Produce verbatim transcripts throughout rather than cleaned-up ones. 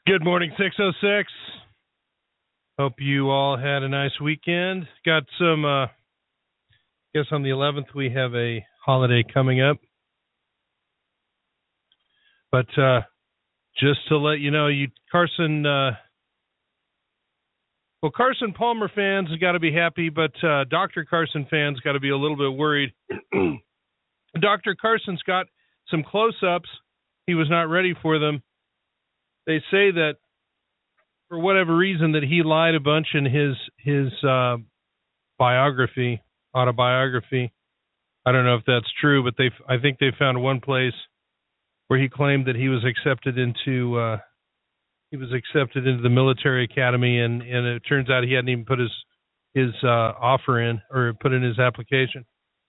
Good morning, six oh six. Hope you all had a nice weekend. Got some, uh, I guess on the eleventh we have a holiday coming up. But uh, just to let you know, you Carson, uh, well, Carson Palmer fans got to be happy, but uh, Doctor Carson fans got to be a little bit worried. Doctor Carson's got some close-ups. He was not ready for them. They say that for whatever reason that he lied a bunch in his his uh, biography, autobiography. I don't know if that's true, but they I think they found one place where he claimed that he was accepted into uh, he was accepted into the military academy, and, and it turns out he hadn't even put his his uh, offer in or put in his application.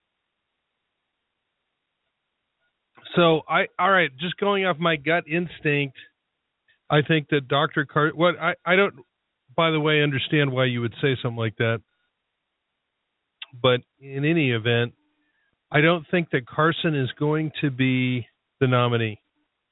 So I all right, just going off my gut instinct, I think that Doctor Car what I, I don't, by the way, understand why you would say something like that. But in any event, I don't think that Carson is going to be the nominee.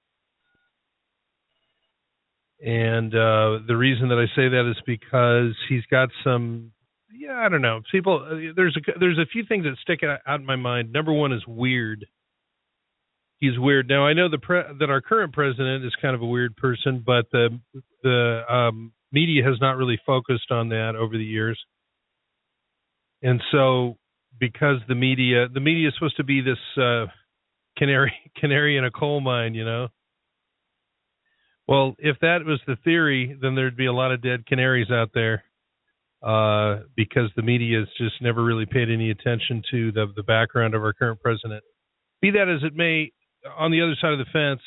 And uh, the reason that I say that is because he's got some, yeah, I don't know. People, there's a, there's a few things that stick out in my mind. Number one is weird. He's weird. Now, I know the pre- that our current president is kind of a weird person, but the the um, media has not really focused on that over the years. And so, because the media, the media is supposed to be this uh, canary canary in a coal mine, you know. Well, if that was the theory, then there'd be a lot of dead canaries out there, uh, because the media has just never really paid any attention to the the background of our current president. Be that as it may, on the other side of the fence,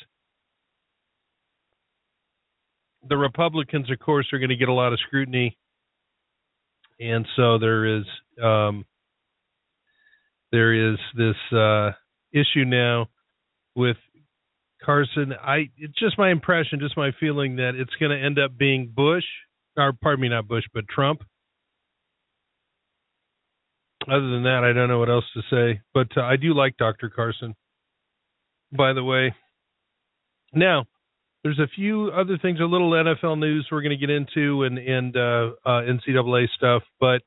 the Republicans, of course, are going to get a lot of scrutiny, and so there is um, there is this uh, issue now with Carson. I it's just my impression, just my feeling that it's going to end up being Bush, or pardon me, not Bush, but Trump. Other than that, I don't know what else to say, but uh, I do like Doctor Carson, by the way. Now, there's a few other things, a little N F L news we're going to get into, and, and uh, uh, N C double A stuff, but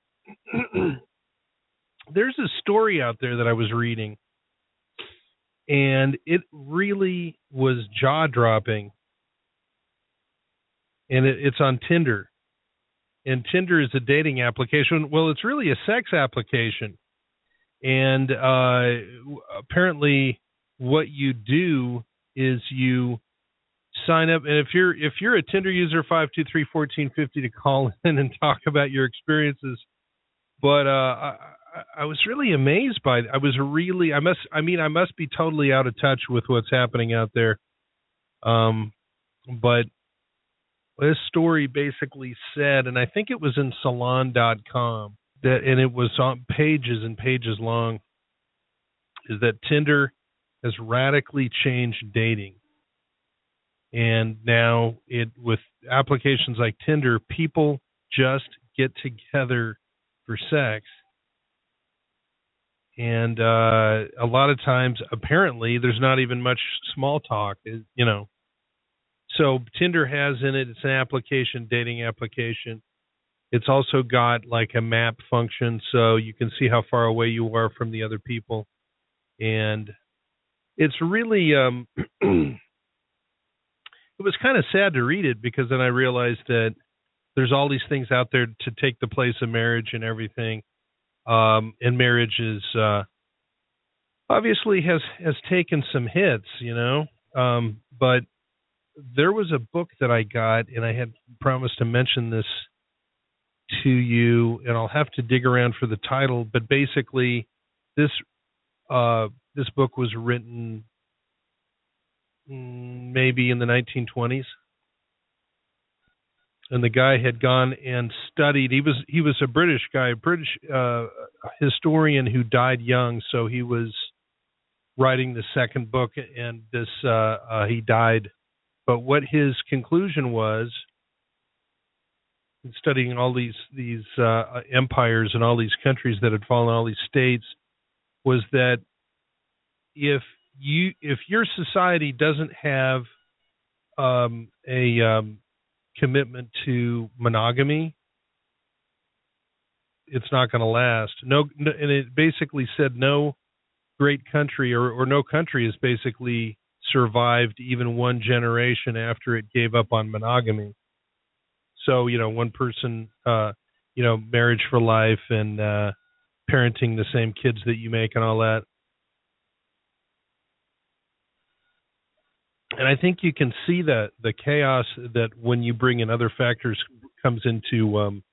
there's a story out there that I was reading, and it really was jaw-dropping, and it, it's on Tinder, and Tinder is a dating application. Well, it's really a sex application, and uh, apparently what you do is you sign up, and if you're if you're a Tinder user, five two three, one four five zero to call in and talk about your experiences. But uh, I, I was really amazed by it. I was really I must I mean I must be totally out of touch with what's happening out there. Um, but this story basically said, and I think it was in salon dot com, that, and it was on pages and pages long, is that Tinder has radically changed dating. And now it with applications like Tinder, people just get together for sex. And uh, a lot of times, apparently, there's not even much small talk, you know. So Tinder has in it, it's an application, dating application. It's also got like a map function, so you can see how far away you are from the other people. And it's really... Um, it was kind of sad to read it, because then I realized that there's all these things out there to take the place of marriage and everything. Um, and marriage is uh, obviously has, has taken some hits, you know. Um, but there was a book that I got, and I had promised to mention this to you, and I'll have to dig around for the title. But basically, this uh, this book was written maybe in the nineteen twenties, and the guy had gone and studied. He was he was a British guy, a British uh, historian who died young, so he was writing the second book, and this uh, uh, he died. But what his conclusion was, in studying all these these uh, empires and all these countries that had fallen, all these states, was that if you if your society doesn't have um, a um, commitment to monogamy, it's not going to last. No, no, and it basically said no great country or, or no country has basically survived even one generation after it gave up on monogamy. So, you know, one person, uh, you know, marriage for life and uh, parenting the same kids that you make and all that. And I think you can see that the chaos that when you bring in other factors comes into, um,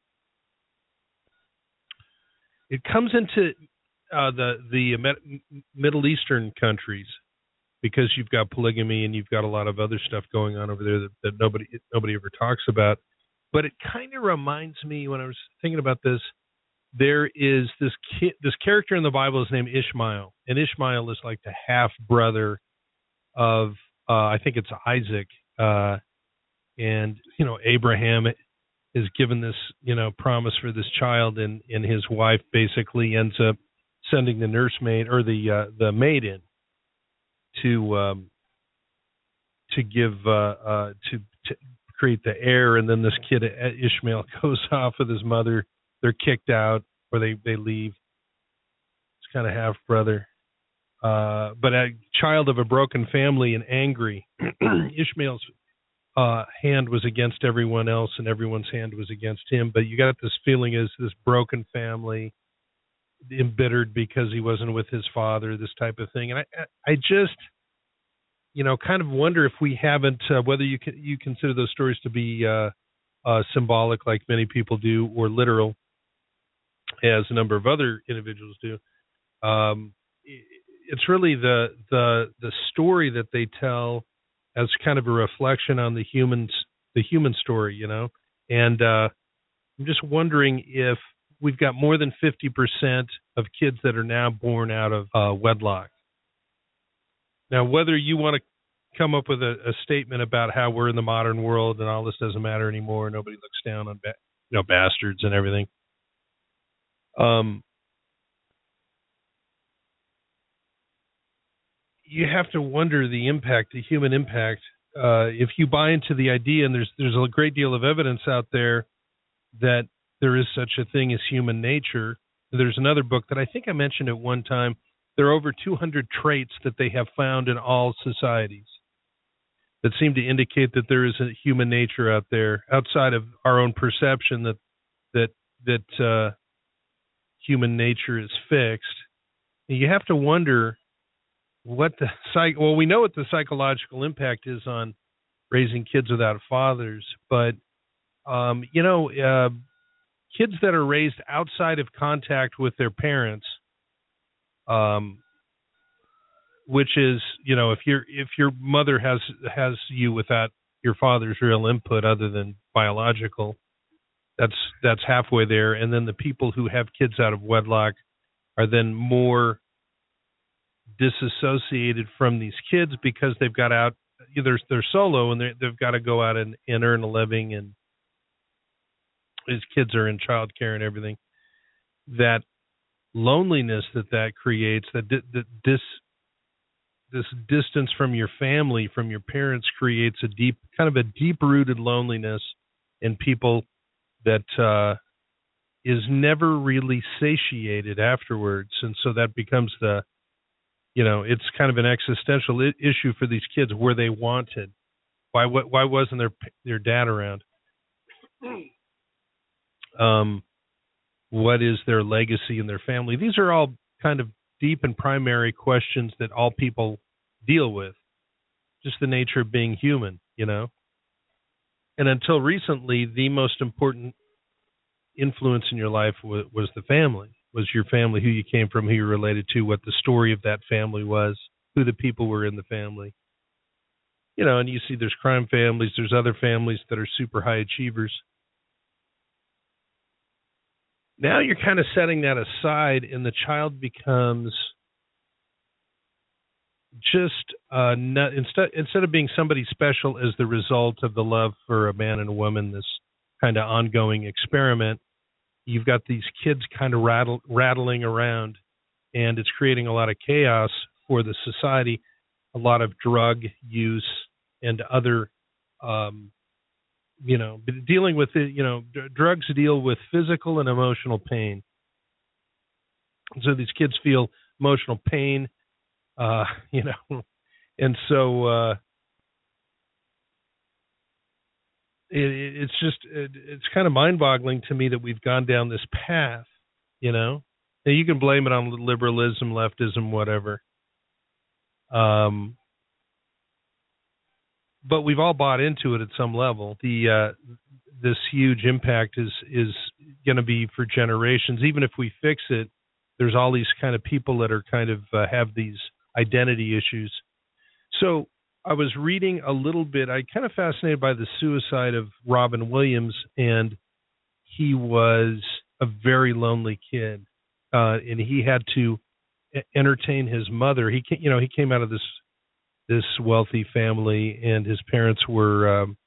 it comes into uh, the the Middle Eastern countries, because you've got polygamy and you've got a lot of other stuff going on over there that, that nobody nobody ever talks about. But it kind of reminds me, when I was thinking about this, there is this ki- this character in the Bible is named Ishmael, and Ishmael is like the half brother of uh, I think it's Isaac, uh, and you know Abraham is given this you know promise for this child, and, and his wife basically ends up sending the nursemaid or the uh, the maid in to um, to give uh, uh, to, to create the heir, and then this kid Ishmael goes off with his mother. They're kicked out, or they they leave. It's kind of half brother, uh, but a child of a broken family and angry. Ishmael's uh, hand was against everyone else, and everyone's hand was against him. But you got this feeling as this broken family, embittered because he wasn't with his father, this type of thing. And I, I just, you know, kind of wonder if we haven't, uh, whether you can, you consider those stories to be uh, uh, symbolic, like many people do, or literal, as a number of other individuals do. Um, it's really the the the story that they tell as kind of a reflection on the humans, the human story, you know. And uh, I'm just wondering if we've got more than fifty percent of kids that are now born out of uh, wedlock. Now, whether you want to come up with a, a statement about how we're in the modern world and all this doesn't matter anymore, nobody looks down on ba- you know bastards and everything. Um, you have to wonder the impact, the human impact. Uh, if you buy into the idea, and there's there's a great deal of evidence out there that there is such a thing as human nature. There's another book that I think I mentioned at one time. There are over two hundred traits that they have found in all societies that seem to indicate that there is a human nature out there outside of our own perception that that that uh, human nature is fixed. And you have to wonder what the psych. Well, we know what the psychological impact is on raising kids without fathers, but um, you know, uh, kids that are raised outside of contact with their parents, um, which is, you know, if your if your mother has has you without your father's real input other than biological, that's that's halfway there. And then the people who have kids out of wedlock are then more disassociated from these kids because they've got out, they're, they're solo, and they've got to go out and, and earn a living, and his kids are in childcare and everything. That loneliness that that creates, that that this this distance from your family, from your parents, creates a deep, kind of a deep-rooted loneliness in people that uh, is never really satiated afterwards, and so that becomes the, you know, it's kind of an existential I- issue for these kids. Were they wanted? Why why wasn't their their dad around? Um, what is their legacy in their family? These are all kind of deep and primary questions that all people deal with. Just the nature of being human, you know. And until recently, the most important influence in your life was, was the family. Was your family, who you came from, who you're related to, what the story of that family was, who the people were in the family. You know, and you see there's crime families, there's other families that are super high achievers. Now you're kind of setting that aside, and the child becomes just uh, not, instead instead of being somebody special as the result of the love for a man and a woman, this kind of ongoing experiment. You've got these kids kind of rattle, rattling around, and it's creating a lot of chaos for the society, a lot of drug use and other um, you know, dealing with it, you know, d- drugs deal with physical and emotional pain. So these kids feel emotional pain, uh, you know, and so uh, it, it's just it, it's kind of mind-boggling to me that we've gone down this path, you know. Now, you can blame it on liberalism, leftism, whatever. Um, but we've all bought into it at some level. The uh, this huge impact is is going to be for generations. Even if we fix it, there's all these kind of people that are kind of uh, have these identity issues. So I was reading a little bit. I kind of fascinated by the suicide of Robin Williams, and he was a very lonely kid, uh, and he had to entertain his mother. He, you know, he came out of this this wealthy family, and his parents were, um,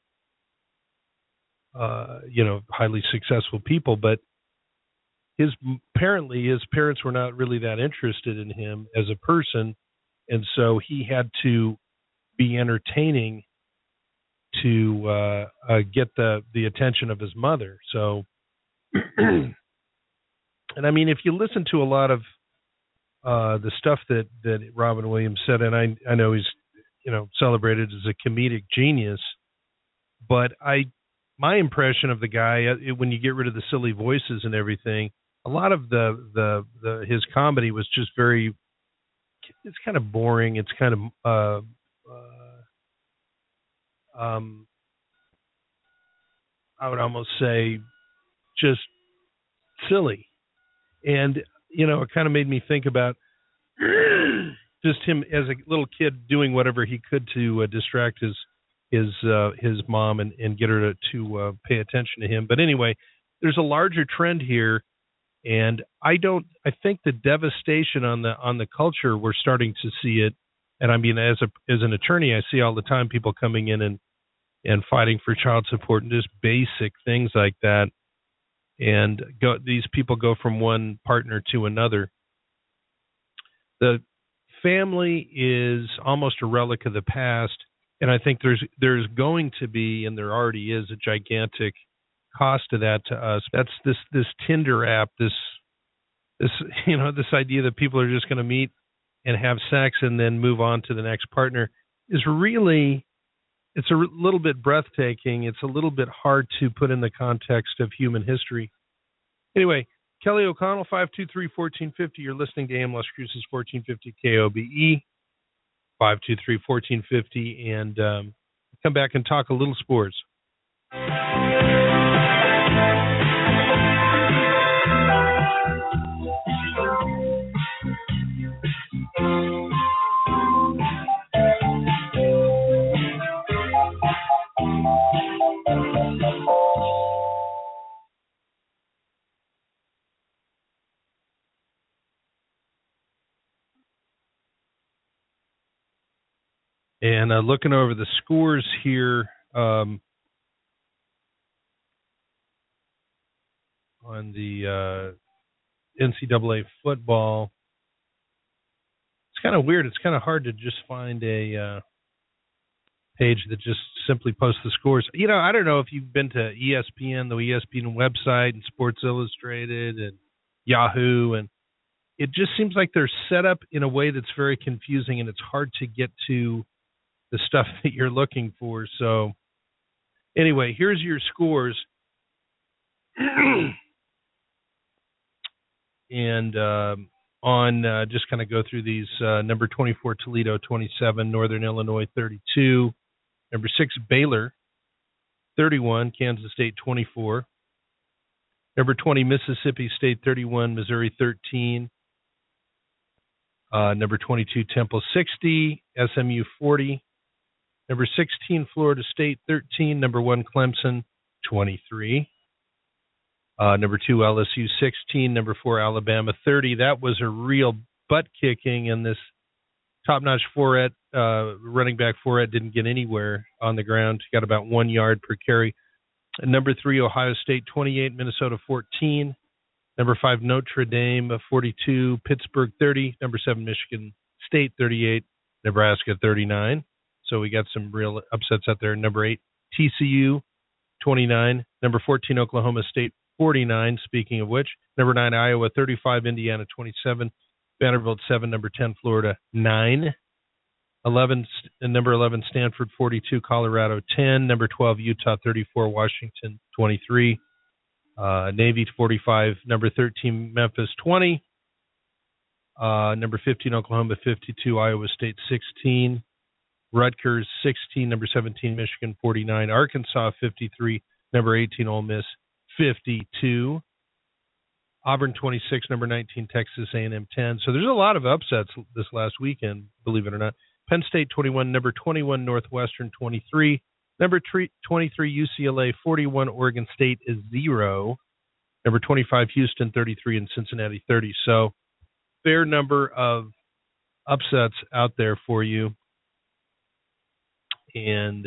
uh, you know, highly successful people. But his apparently his parents were not really that interested in him as a person, and so he had to be entertaining to uh, uh, get the the attention of his mother. So, and I mean, if you listen to a lot of uh, the stuff that that Robin Williams said, and I I know he's, you know, celebrated as a comedic genius, but I my impression of the guy, uh, when you get rid of the silly voices and everything, a lot of the the, the his comedy was just very, it's kind of boring. It's kind of uh, uh, um, I would almost say just silly. And, you know, it kind of made me think about just him as a little kid doing whatever he could to uh, distract his his uh, his mom and, and get her to, to uh, pay attention to him. But anyway, there's a larger trend here, and I don't. I think the devastation on the on the culture, we're starting to see it. And I mean, as a as an attorney, I see all the time people coming in and and fighting for child support and just basic things like that. And go, these people go from one partner to another. The family is almost a relic of the past, and I think there's there's going to be, and there already is, a gigantic cost to that to us. That's this this Tinder app, this this you know this idea that people are just going to meet and have sex and then move on to the next partner is really, it's a little bit breathtaking. It's a little bit hard to put in the context of human history. Anyway, Kelly O'Connell, five two three, one four five zero. You're listening to A M Las Cruces, fourteen fifty K O B E, five two three, one four five zero. And um, come back and talk a little sports. And uh, looking over the scores here um, on the uh, N C double A football, it's kind of weird. It's kind of hard to just find a uh, page that just simply posts the scores. You know, I don't know if you've been to E S P N, the E S P N website, and Sports Illustrated and Yahoo, and it just seems like they're set up in a way that's very confusing, and it's hard to get to the stuff that you're looking for. So anyway, here's your scores. And um, on, uh, just kind of go through these, uh, number twenty-four, Toledo, twenty-seven, Northern Illinois, thirty-two. Number six, Baylor, thirty-one, Kansas State, twenty-four. Number twenty, Mississippi State, thirty-one, Missouri, thirteen. Uh, number twenty-two, Temple, sixty, S M U, forty. Number sixteen, Florida State, thirteen. Number one, Clemson, twenty-three. Uh, number two, L S U, sixteen. Number four, Alabama, thirty. That was a real butt-kicking, and this top-notch four-et, uh, running back four-et didn't get anywhere on the ground. Got about one yard per carry. And number three, Ohio State, twenty-eight. Minnesota, fourteen. Number five, Notre Dame, forty-two. Pittsburgh, thirty. Number seven, Michigan State, thirty-eight. Nebraska, thirty-nine. So we got some real upsets out there. Number eight, T C U, twenty-nine. Number fourteen, Oklahoma State, forty-nine, speaking of which. Number nine, Iowa, thirty-five. Indiana, twenty-seven. Vanderbilt, seven. Number ten, Florida, nine. eleven, number eleven, Stanford, forty-two. Colorado, ten. Number twelve, Utah, thirty-four. Washington, twenty-three. Uh, Navy, forty-five. Number thirteen, Memphis, twenty. Uh, number fifteen, Oklahoma, fifty-two. Iowa State, sixteen. Rutgers, sixteen. Number seventeen, Michigan, forty-nine. Arkansas, fifty-three. Number eighteen, Ole Miss, fifty-two. Auburn, twenty-six. Number nineteen, Texas A and M, ten. So there's a lot of upsets this last weekend, believe it or not. Penn State, twenty-one. Number twenty-one, Northwestern, twenty-three. Number twenty-three, U C L A, forty-one. Oregon State is zero. Number twenty-five, Houston, thirty-three. And Cincinnati, thirty. So fair number of upsets out there for you. And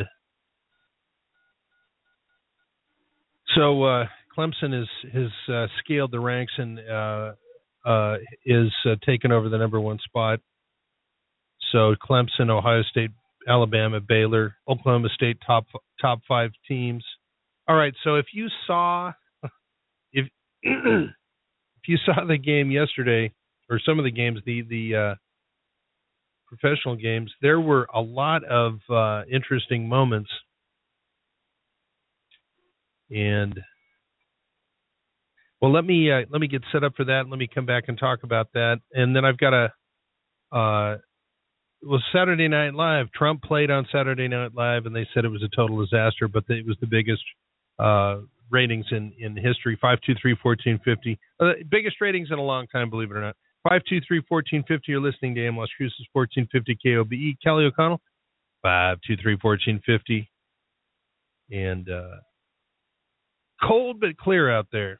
so uh, Clemson is has uh, scaled the ranks and uh, uh, is uh, taken over the number one spot. So Clemson, Ohio State, Alabama, Baylor, Oklahoma State, top top five teams. All right. So if you saw if if you saw the game yesterday, or some of the games, the the uh, professional games, there were a lot of uh, interesting moments. And well, let me uh, let me get set up for that. Let me come back and talk about that. And then I've got a uh, it was Saturday Night Live. Trump played on Saturday Night Live, and they said it was a total disaster, but it was the biggest uh, ratings in, in history. five two three, one four five zero. Uh, biggest ratings in a long time, believe it or not. five two three, one four five zero. You're listening to A M Las Cruces, fourteen fifty K O B E. Kelly O'Connell, five two three, one four five zero. And uh, cold but clear out there.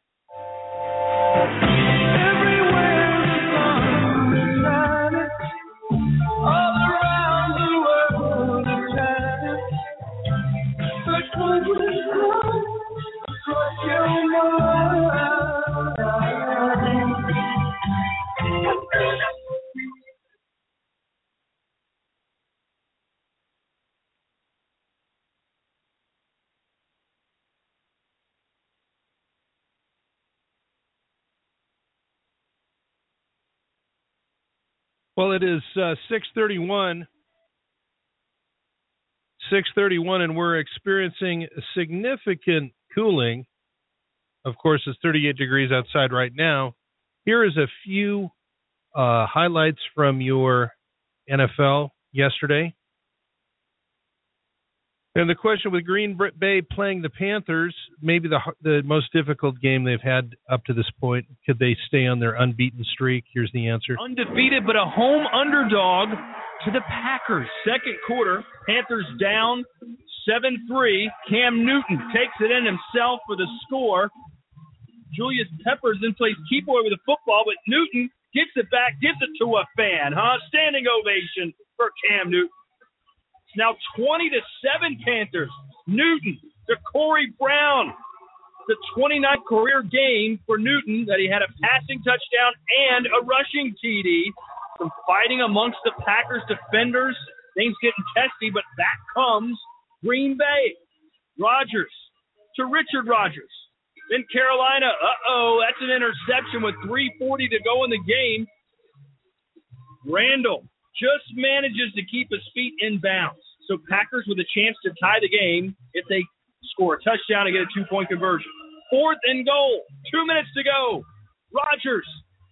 Well, it is uh, six thirty-one, six thirty-one, and we're experiencing significant cooling. Of course, it's thirty-eight degrees outside right now. Here is a few uh, highlights from your N F L yesterday. And the question with Green Bay playing the Panthers, maybe the the most difficult game they've had up to this point. Could they stay on their unbeaten streak? Here's the answer. Undefeated, but a home underdog to the Packers. Second quarter, Panthers down seven three. Cam Newton takes it in himself for the score. Julius Peppers then plays keep away with the football, but Newton gets it back, gives it to a fan, huh? Standing ovation for Cam Newton. Now twenty to seven Panthers. Newton to Corey Brown. The twenty-ninth career game for Newton that he had a passing touchdown and a rushing T D. From fighting amongst the Packers defenders, things getting testy, but back comes Green Bay. Rodgers to Richard Rodgers. Then Carolina, uh-oh, that's an interception with three forty to go in the game. Randall just manages to keep his feet in bounds. So Packers with a chance to tie the game if they score a touchdown and get a two-point conversion. Fourth and goal. Two minutes to go. Rodgers.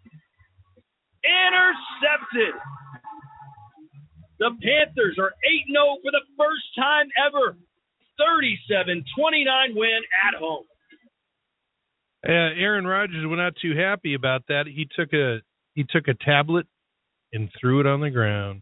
Intercepted. The Panthers are eight and oh for the first time ever. thirty-seven twenty-nine win at home. Uh, Aaron Rodgers was not too happy about that. He took a he took a tablet and threw it on the ground.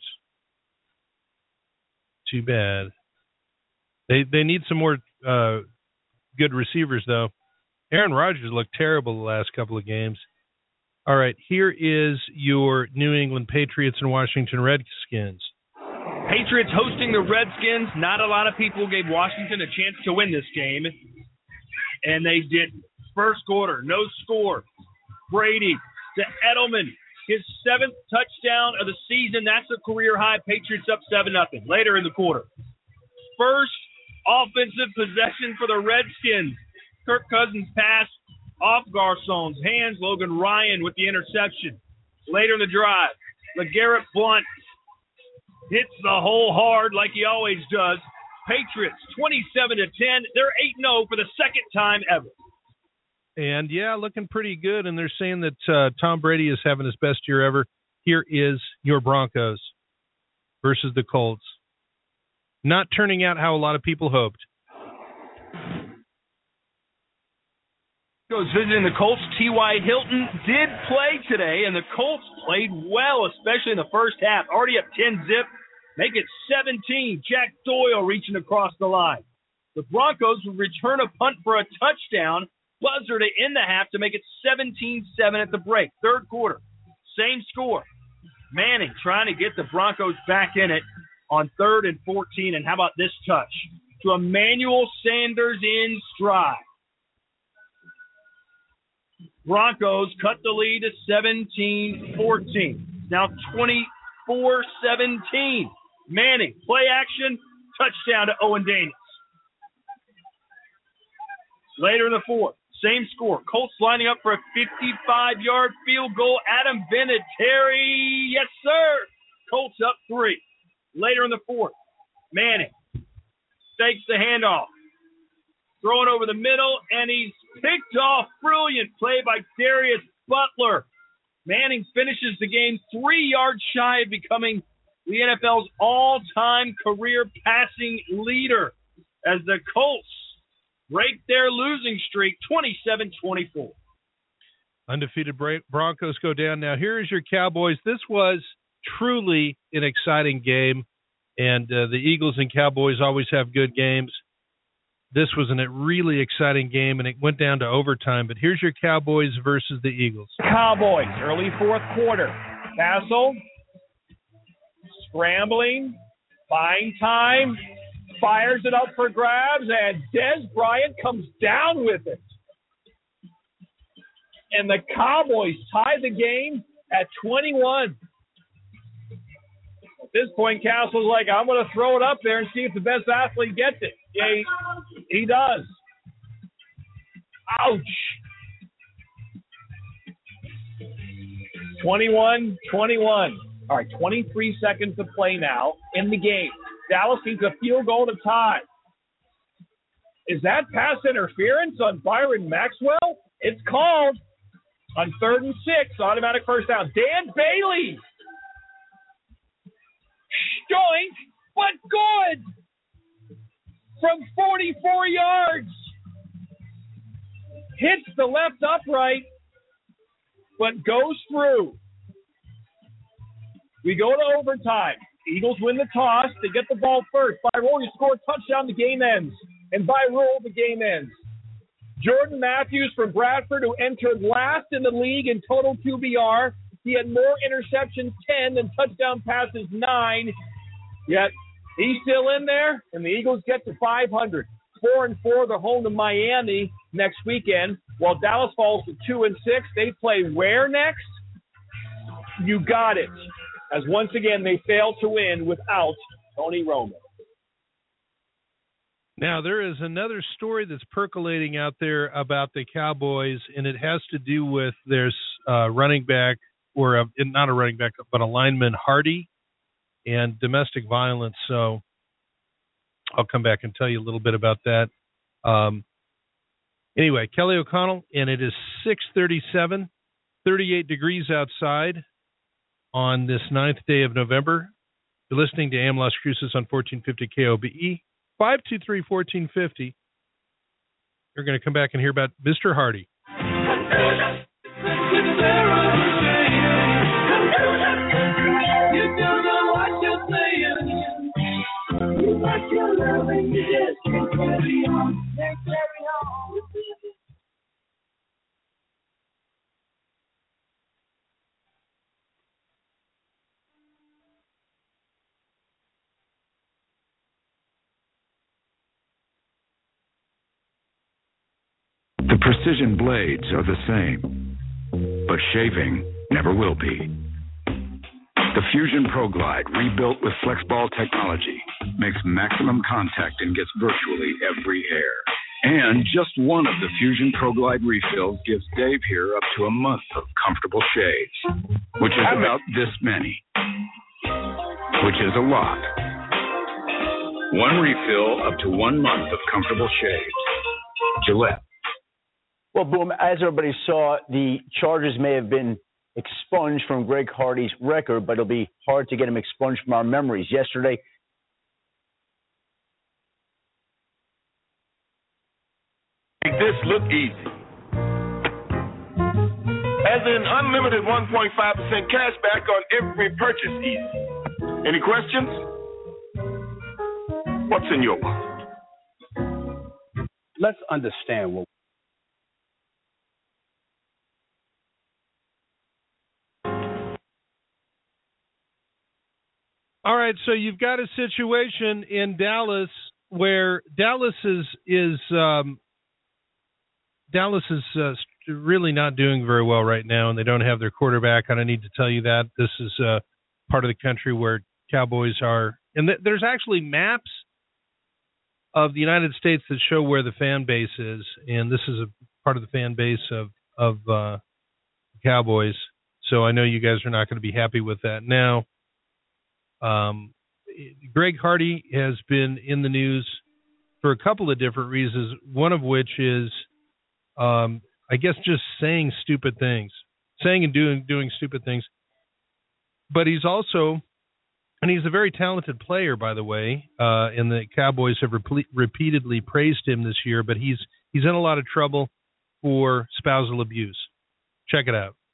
Too bad. They they need some more uh, good receivers, though. Aaron Rodgers looked terrible the last couple of games. All right, here is your New England Patriots and Washington Redskins. Patriots hosting the Redskins. Not a lot of people gave Washington a chance to win this game, and they didn't. First quarter, no score. Brady to Edelman. His seventh touchdown of the season. That's a career high. Patriots up seven nothing. Later in the quarter. First Offensive possession for the Redskins. Kirk Cousins pass off Garcon's hands. Logan Ryan with the interception. Later in the drive, LeGarrette Blount hits the hole hard like he always does. Patriots twenty-seven to ten. They're eight and oh for the second time ever. And, yeah, looking pretty good. And they're saying that uh, Tom Brady is having his best year ever. Here is your Broncos versus the Colts. Not turning out how a lot of people hoped. Goes visiting the Colts. T Y. Hilton did play today, and the Colts played well, especially in the first half. Already up ten zip. Make it seventeen. Jack Doyle reaching across the line. The Broncos will return a punt for a touchdown. Buzzer to end the half to make it seventeen seven at the break. Third quarter, same score. Manning trying to get the Broncos back in it on third and fourteen. And how about this touch to Emmanuel Sanders in stride. Broncos cut the lead to seventeen fourteen. Now twenty-four seventeen. Manning, play action, touchdown to Owen Daniels. Later in the fourth, same score. Colts lining up for a fifty-five-yard field goal. Adam Vinatieri, yes, sir. Colts up three. Later in the fourth, Manning fakes the handoff. Throwing over the middle, and he's picked off. Brilliant play by Darius Butler. Manning finishes the game three yards shy of becoming the N F L's all-time career passing leader as the Colts break their losing streak, twenty-seven twenty-four. Undefeated Broncos go down. Now, here is your Cowboys. This was truly an exciting game, and uh, the Eagles and Cowboys always have good games. This was a really exciting game, and it went down to overtime. But here's your Cowboys versus the Eagles. Cowboys, early fourth quarter. Castle, scrambling, buying time, fires it up for grabs, and Dez Bryant comes down with it. And the Cowboys tie the game at twenty-one. At this point, Castle's like, I'm going to throw it up there and see if the best athlete gets it. Yeah, he, he does. Ouch. twenty-one twenty-one. All right, twenty-three seconds to play now in the game. Dallas needs a field goal to tie. Is that pass interference on Byron Maxwell? It's called on third and six, automatic first down. Dan Bailey. Stoink, but good. From forty-four yards. Hits the left upright, but goes through. We go to overtime. Eagles win the toss. They get the ball first. By rule, you score a touchdown, the game ends. And by rule, the game ends. Jordan Matthews from Bradford, who entered last in the league in total Q B R. He had more interceptions, ten, than touchdown passes, nine. Yet he's still in there, and the Eagles get to five hundred. Four and four, they're home to Miami next weekend. While Dallas falls to two and six, they play where next? You got it. As once again, they fail to win without Tony Romo. Now, there is another story that's percolating out there about the Cowboys, and it has to do with their uh, running back, or a, not a running back, but a lineman, Hardy, and domestic violence. So I'll come back and tell you a little bit about that. Um, anyway, Kelly O'Connell, and it is six thirty-seven, thirty-eight degrees outside on this ninth day of November. You're listening to A M Las Cruces on fourteen fifty K O B E, five two three, one four five zero. You're going to come back and hear about Mister Hardy. The precision blades are the same, but shaving never will be. The Fusion Pro Glide, rebuilt with FlexBall technology, makes maximum contact and gets virtually every hair. And just one of the Fusion Pro Glide refills gives Dave here up to a month of comfortable shades, which is about this many, which is a lot. One refill up to one month of comfortable shades. Gillette. Well, Boom, as everybody saw, the Chargers may have been expunged from Greg Hardy's record, but it'll be hard to get him expunged from our memories. Yesterday, Make this look easy. As in unlimited one point five percent cash back on every purchase easy. Any questions? What's in your wallet? Let's understand what All right, so you've got a situation in Dallas where Dallas is is um, Dallas is uh, really not doing very well right now, and they don't have their quarterback. I don't need to tell you that. This is uh, part of the country where Cowboys are, and th- there's actually maps of the United States that show where the fan base is, and this is a part of the fan base of of uh, Cowboys. So I know you guys are not going to be happy with that now. Um, Greg Hardy has been in the news for a couple of different reasons, one of which is, um, I guess, just saying stupid things, saying and doing doing stupid things. But he's also, and he's a very talented player, by the way, uh, and the Cowboys have repe- repeatedly praised him this year, but he's he's in a lot of trouble for spousal abuse. Check it out.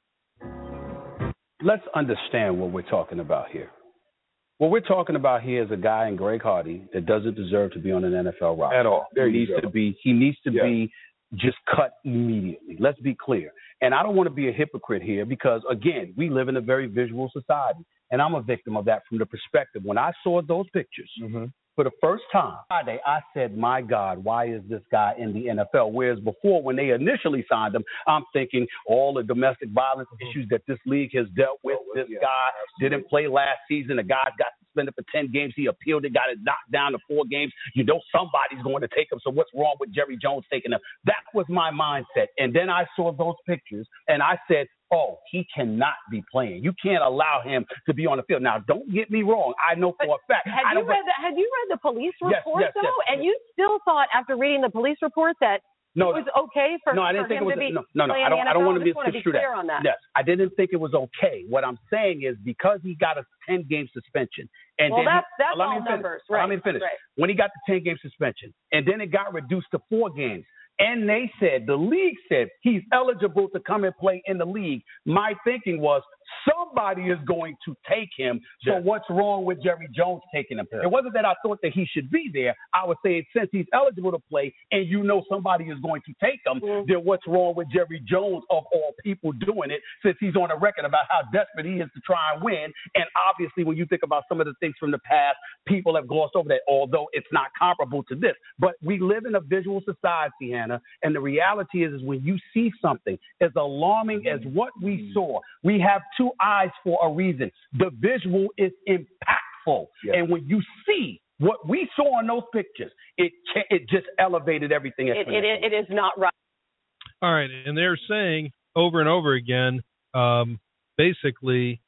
Let's understand what we're talking about here. What we're talking about here is a guy in Greg Hardy that doesn't deserve to be on an N F L roster. At all. He needs to be. He needs to yeah. be just cut immediately. Let's be clear. And I don't want to be a hypocrite here because, again, we live in a very visual society, and I'm a victim of that from the perspective. When I saw those pictures mm-hmm. for the first time Friday, I said, my God, why is this guy in the N F L? Whereas before, when they initially signed him, I'm thinking all the domestic violence issues that this league has dealt with. This yeah, guy absolutely. didn't play last season. The guy got suspended for ten games. He appealed it, got it knocked down to four games. You know somebody's going to take him. So what's wrong with Jerry Jones taking him? That was my mindset. And then I saw those pictures, and I said, oh, he cannot be playing. You can't allow him to be on the field. Now, don't get me wrong. I know for a fact. Had you read the, had you read the police report, yes, yes, though? Yes, and yes. you still thought, after reading the police report, that no, it was okay for, no, I didn't for think him it was, to be no, no, no. playing I don't, the N F L? I don't want to be I just misconstrued. Be clear on that. Yes, I didn't think it was okay. What I'm saying is because he got a ten-game suspension. And well, then that's, that's he, all numbers. Right. Let me finish. Right. When he got the ten-game suspension, and then it got reduced to four games, and they said, the league said, he's eligible to come and play in the league. My thinking was, somebody is going to take him. So yeah. what's wrong with Jerry Jones taking him? Yeah. It wasn't that I thought that he should be there. I was saying since he's eligible to play and you know somebody is going to take him, mm-hmm. then what's wrong with Jerry Jones of all people doing it since he's on a record about how desperate he is to try and win. And obviously when you think about some of the things from the past, people have glossed over that, although it's not comparable to this. But we live in a visual society, Hannah, and the reality is, is when you see something as alarming as what we saw, we have two eyes for a reason. The visual is impactful. Yeah. And when you see what we saw in those pictures, it it just elevated everything. It, it, it is not right. All right. And they're saying over and over again, um, basically,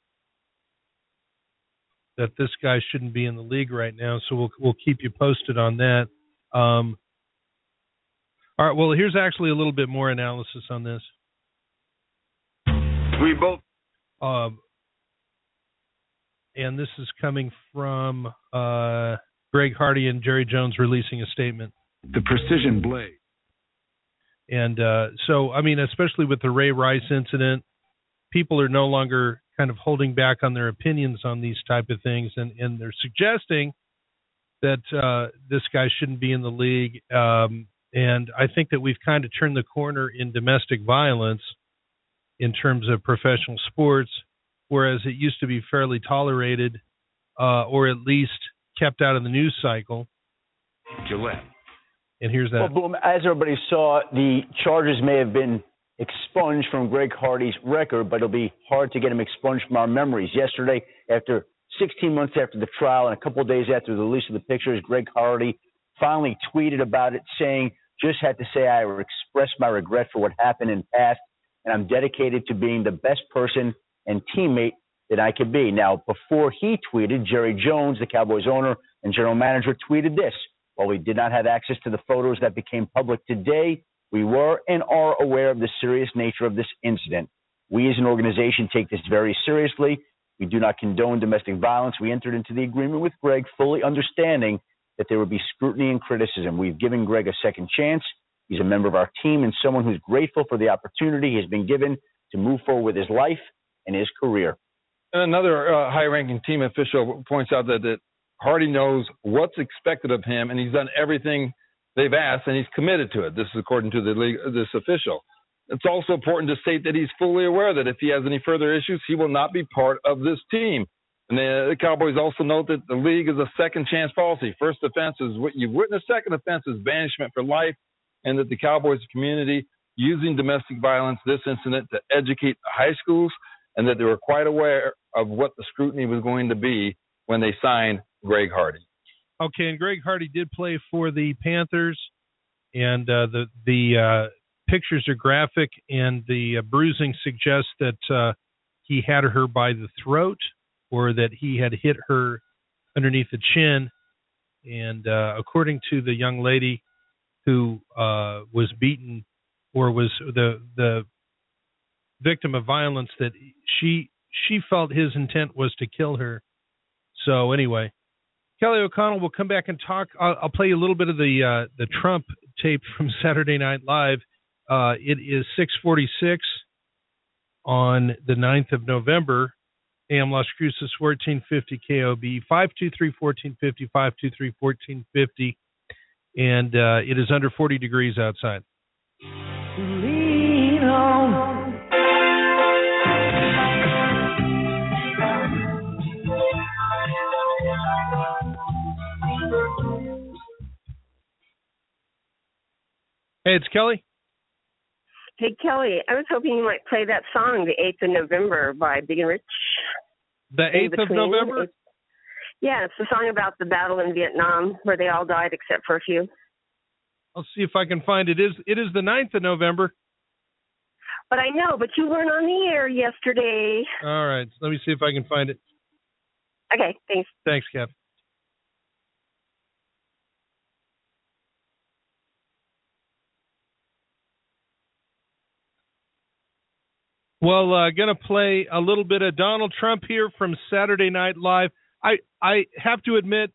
that this guy shouldn't be in the league right now. So we'll we'll keep you posted on that. Um, all right. Well, here's actually a little bit more analysis on this. We both. Um, and this is coming from uh, Greg Hardy and Jerry Jones releasing a statement. The Precision Blade. And uh, so, I mean, especially with the Ray Rice incident, people are no longer kind of holding back on their opinions on these type of things, and, and they're suggesting that uh, this guy shouldn't be in the league. Um, and I think that we've kind of turned the corner in domestic violence in terms of professional sports, whereas it used to be fairly tolerated uh, or at least kept out of the news cycle. Gillette. And here's that. Well, Boom, as everybody saw, the Chargers may have been expunged from Greg Hardy's record, but it'll be hard to get him expunged from our memories. Yesterday, after sixteen months after the trial and a couple of days after the release of the pictures, Greg Hardy finally tweeted about it, saying, "Just had to say I express my regret for what happened in the past, and I'm dedicated to being the best person and teammate that I could be." Now, before he tweeted, Jerry Jones, the Cowboys owner and general manager, tweeted this: "While we did not have access to the photos that became public today, we were and are aware of the serious nature of this incident. We as an organization take this very seriously. We do not condone domestic violence. We entered into the agreement with Greg fully understanding that there would be scrutiny and criticism. We've given Greg a second chance. He's a member of our team and someone who's grateful for the opportunity he has been given to move forward with his life and his career." And another uh, high-ranking team official points out that, that Hardy knows what's expected of him, and he's done everything they've asked, and he's committed to it. This is according to the league, this official. It's also important to state that he's fully aware that if he has any further issues, he will not be part of this team. And the, the Cowboys also note that the league is a second chance policy. First offense is what you've witnessed. Second offense is banishment for life, and that the Cowboys community using domestic violence, this incident, to educate high schools, and that they were quite aware of what the scrutiny was going to be when they signed Greg Hardy. Okay, and Greg Hardy did play for the Panthers, and uh, the the uh, pictures are graphic, and the uh, bruising suggests that uh, he had her by the throat, or that he had hit her underneath the chin. And uh, according to the young lady who uh, was beaten, or was the the victim of violence, that she she felt his intent was to kill her. So anyway, Kelly O'Connell will come back and talk. I'll, I'll play you a little bit of the uh, the Trump tape from Saturday Night Live. Uh, it is six forty-six on the ninth of November. A M Las Cruces, fourteen fifty K O B, five two three, one four five zero, five two three, one four five zero, and uh, it is under forty degrees outside. Lean on. Hey, it's Kelly. Hey, Kelly, I was hoping you might play that song, The eighth of November by Big and Rich. The eighth of November? It's, yeah, it's the song about the battle in Vietnam where they all died except for a few. I'll see if I can find it. It is, it is the ninth of November. But I know, but you weren't on the air yesterday. All right, let me see if I can find it. Okay, thanks. Thanks, Captain. Well, uh, going to play a little bit of Donald Trump here from Saturday Night Live. I, I have to admit,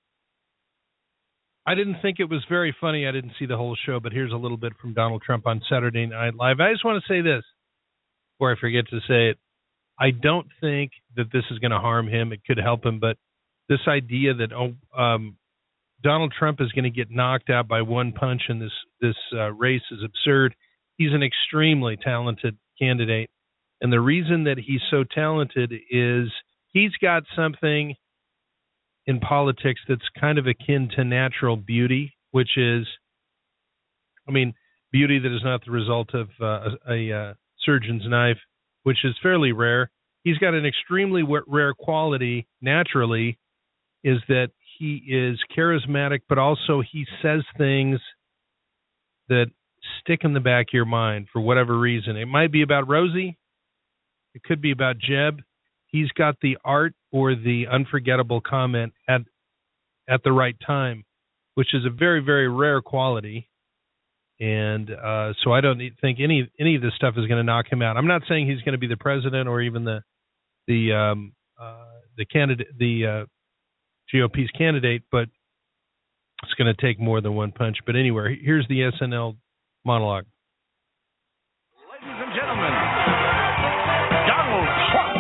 I didn't think it was very funny. I didn't see the whole show, but here's a little bit from Donald Trump on Saturday Night Live. I just want to say this, before I forget to say it. I don't think that this is going to harm him. It could help him, but this idea that oh, um, Donald Trump is going to get knocked out by one punch in this, this uh, race is absurd. He's an extremely talented candidate. And the reason that he's so talented is he's got something in politics that's kind of akin to natural beauty, which is, I mean, beauty that is not the result of uh, a, a uh, surgeon's knife, which is fairly rare. He's got an extremely w- rare quality naturally, is that he is charismatic, but also he says things that stick in the back of your mind for whatever reason. It might be about Rosie. It could be about Jeb. He's got the art or the unforgettable comment at at the right time, which is a very, very rare quality. And uh, so I don't think any any of this stuff is going to knock him out. I'm not saying he's going to be the president or even the the um, uh, the candidate, the uh, G O P's candidate, but it's going to take more than one punch. But anyway, here's the S N L monologue. Ladies and gentlemen, Donald Trump.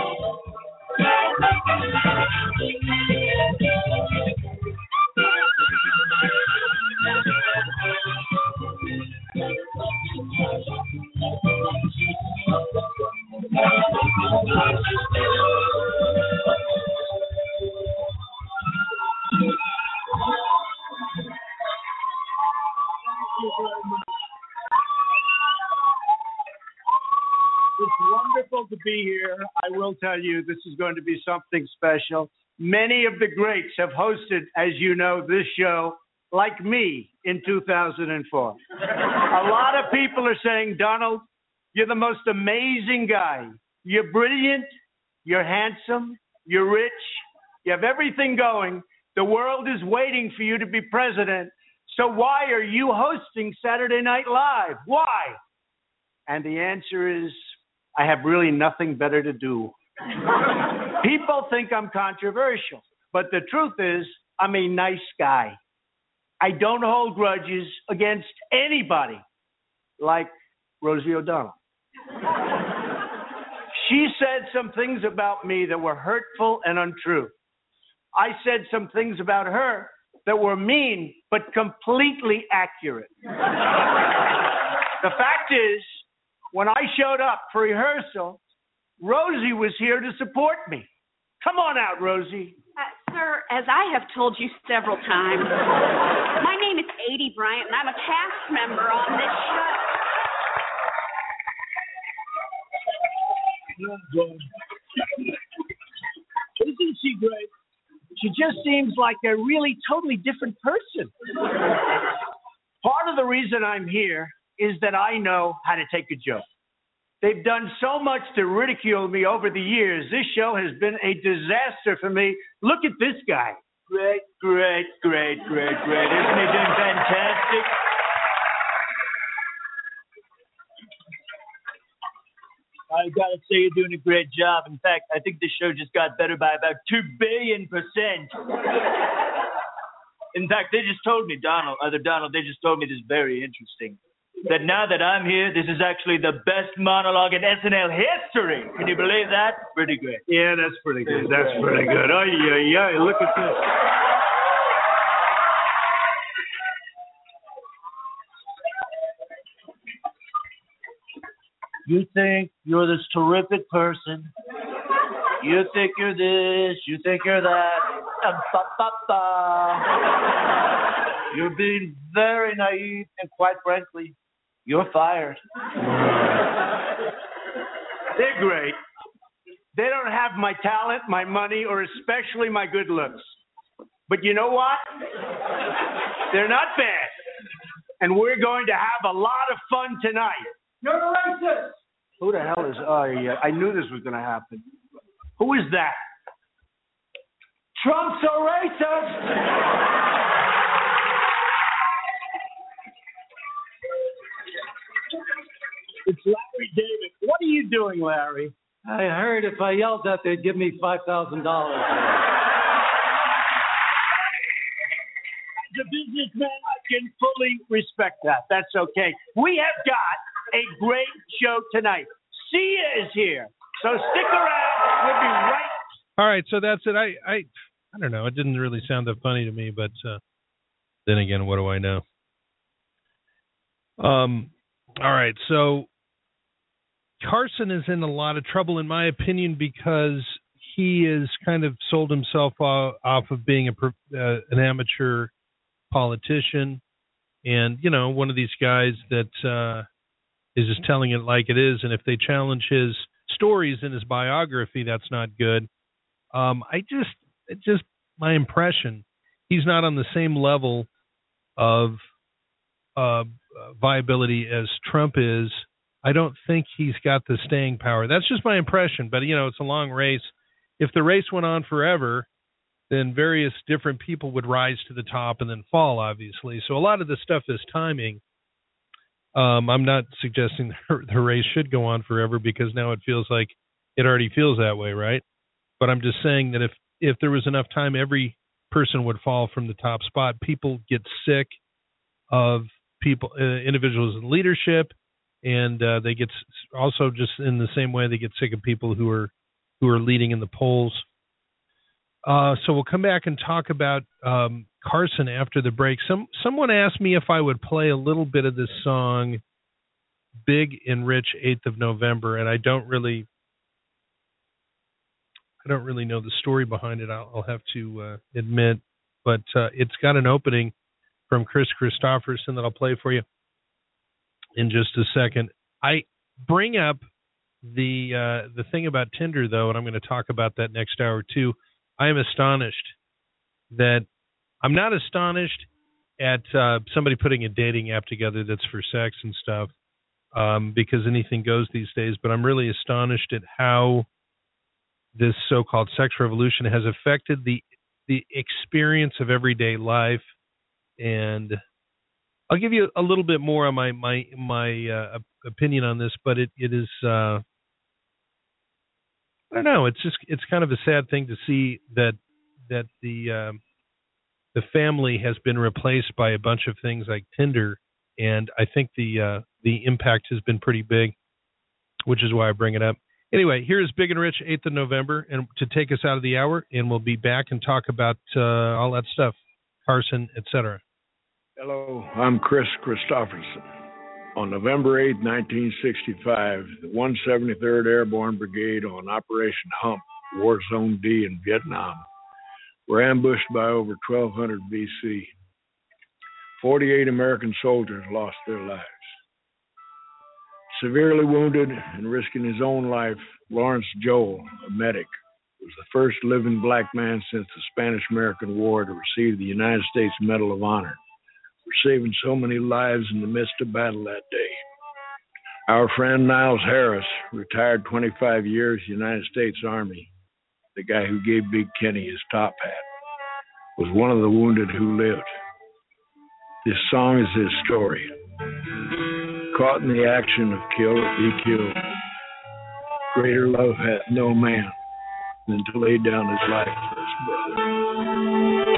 It's wonderful to be here. I will tell you, this is going to be something special. Many of the greats have hosted, as you know, this show, like me, in two thousand four. A lot of people are saying, Donald, you're the most amazing guy. You're brilliant, you're handsome, you're rich, you have everything going. The world is waiting for you to be president. So why are you hosting Saturday Night Live? Why? And the answer is, I have really nothing better to do. People think I'm controversial, but the truth is, I'm a nice guy. I don't hold grudges against anybody, like Rosie O'Donnell. She said some things about me that were hurtful and untrue. I said some things about her that were mean, but completely accurate. The fact is, when I showed up for rehearsal, Rosie was here to support me. Come on out, Rosie. Uh, sir, as I have told you several times, my name is Adie Bryant, and I'm a cast member on this show. Isn't she great? She just seems like a really totally different person. Part of the reason I'm here is that I know how to take a joke. They've done so much to ridicule me over the years. This show has been a disaster for me. Look at this guy. Great, great, great, great, great. Isn't he doing fantastic? I gotta say you're doing a great job. In fact, I think the show just got better by about two billion percent. In fact, they just told me, Donald, other Donald, they just told me this is very interesting. That now that I'm here, this is actually the best monologue in S N L history. Can you believe that? Pretty great. Yeah, that's pretty good. That's pretty good. Oh, yeah, yeah. Look at this. You think you're this terrific person. You think you're this. You think you're that. Um, ba, ba, ba. You're being very naive, and quite frankly, you're fired. They're great. They don't have my talent, my money, or especially my good looks. But you know what? They're not bad. And we're going to have a lot of fun tonight. You're racist! Who the hell is... Oh, yeah. I knew this was going to happen. Who is that? Trump's a racist! It's Larry David. What are you doing, Larry? I heard if I yelled that, they'd give me five thousand dollars. As a businessman, I can fully respect that. That's okay. We have got a great show tonight. Sia is here. So stick around. We'll be right. All right, so that's it. I, I, I don't know. It didn't really sound that funny to me, but uh, then again, what do I know? Um. All right, so Carson is in a lot of trouble, in my opinion, because he has kind of sold himself off, off of being a uh, an amateur politician, and you know, one of these guys that uh, is just telling it like it is. And if they challenge his stories in his biography, that's not good. Um, I just, it just my impression, he's not on the same level of uh, viability as Trump is. I don't think he's got the staying power. That's just my impression. But you know, it's a long race. If the race went on forever, then various different people would rise to the top and then fall, obviously. So a lot of this stuff is timing. Um, I'm not suggesting the race should go on forever, because now it feels like it already feels that way, right? But I'm just saying that if, if there was enough time, every person would fall from the top spot. People get sick of people, uh, individuals in leadership, and uh, they get also just in the same way they get sick of people who are who are leading in the polls. Uh, so we'll come back and talk about um, Carson after the break. Some someone asked me if I would play a little bit of this song, "Big and Rich," eighth of November, and I don't really, I don't really know the story behind it. I'll, I'll have to uh, admit, but uh, it's got an opening from Chris Christopherson that I'll play for you in just a second. I bring up the uh, the thing about Tinder, though, and I'm going to talk about that next hour too. I am astonished that I'm not astonished at uh, somebody putting a dating app together that's for sex and stuff, um, because anything goes these days. But I'm really astonished at how this so-called sex revolution has affected the the experience of everyday life. And I'll give you a little bit more on my my my uh, opinion on this, but it it is uh, I don't know. It's just it's kind of a sad thing to see that that the um, the family has been replaced by a bunch of things like Tinder, and I think the uh, the impact has been pretty big, which is why I bring it up. Anyway, here is Big and Rich, eighth of November, and to take us out of the hour, and we'll be back and talk about uh, all that stuff, Carson, et cetera. Hello, I'm Chris Christopherson. On November eighth, nineteen sixty-five, the one hundred seventy-third Airborne Brigade on Operation Hump, War Zone D in Vietnam, were ambushed by over twelve hundred B C. forty-eight American soldiers lost their lives. Severely wounded and risking his own life, Lawrence Joel, a medic, was the first living black man since the Spanish-American War to receive the United States Medal of Honor for saving so many lives in the midst of battle that day. Our friend Niles Harris, retired twenty-five years United States Army, the guy who gave Big Kenny his top hat, was one of the wounded who lived. This song is his story. Caught in the action of kill or be killed, greater love hath no man than to lay down his life for his brother.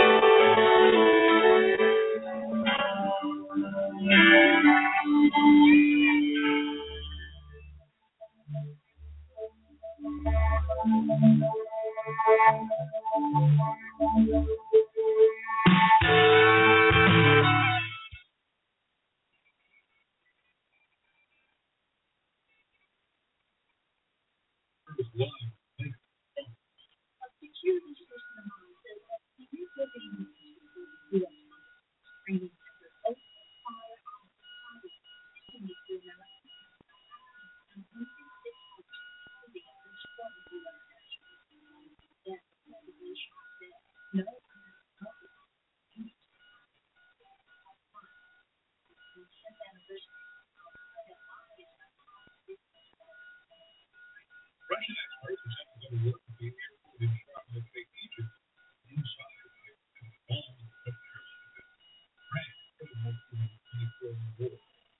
Russian experts are saying they're going to work with the airport in Sharm el Sheikh, Egypt, inside the bomb that ran from the twenty-four war.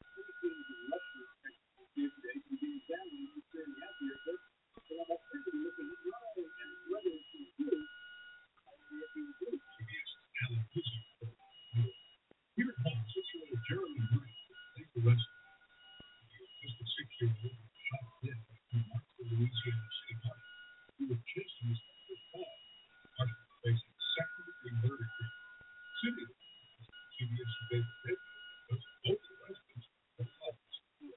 Alan Kuzak. Here at home, six-year-old Jeremy Wright takes the rest. Just a six-year-old shot dead in the Louisiana City Park. He was chasing his father's car. Marshall facing second-degree murder. City C B S David Red was both the residents of the office.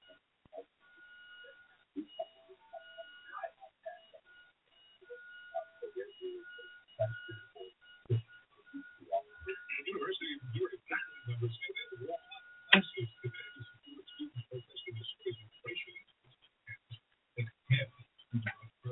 University of Missouri faculty members say they will walk out classes today to support students protesting the city's immigration and have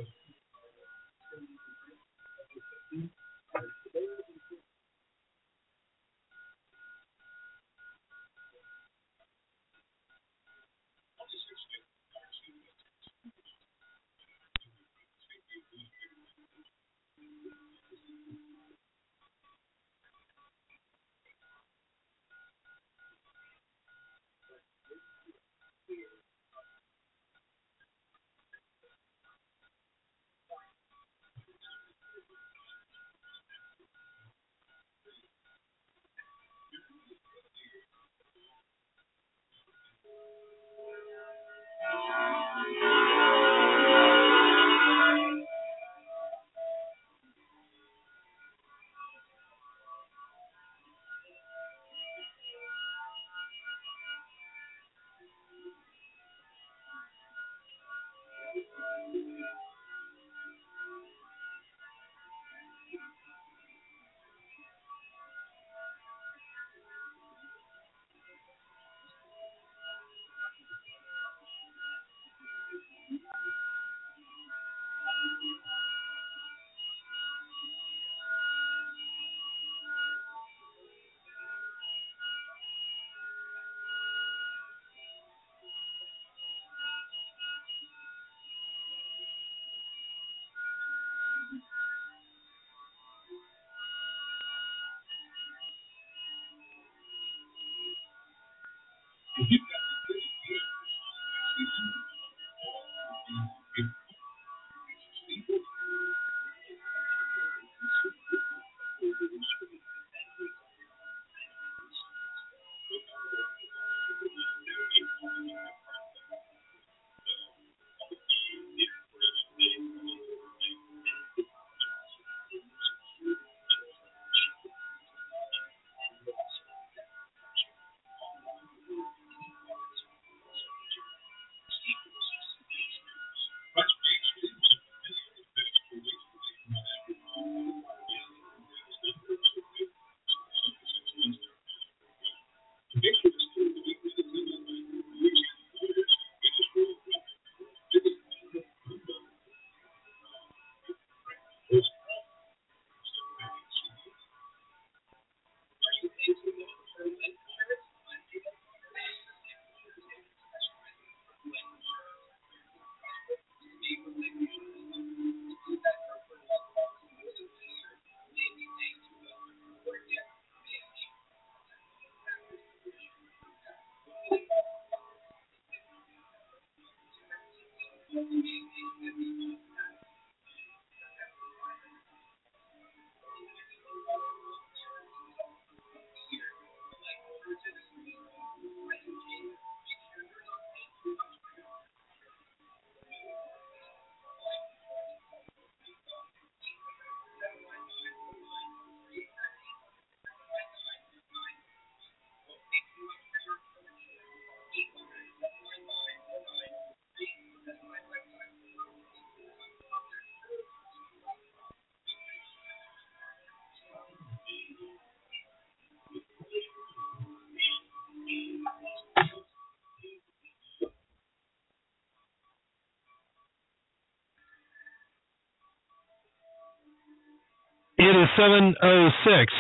It is seven oh six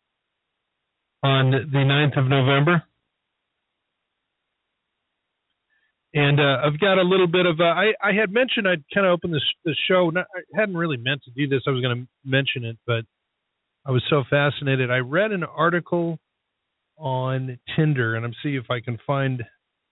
on the ninth of November. And uh, I've got a little bit of, uh, I, I had mentioned I'd kind of open this, this show. Not, I hadn't really meant to do this. I was going to mention it, but I was so fascinated. I read an article on Tinder, and I'm seeing if I can find.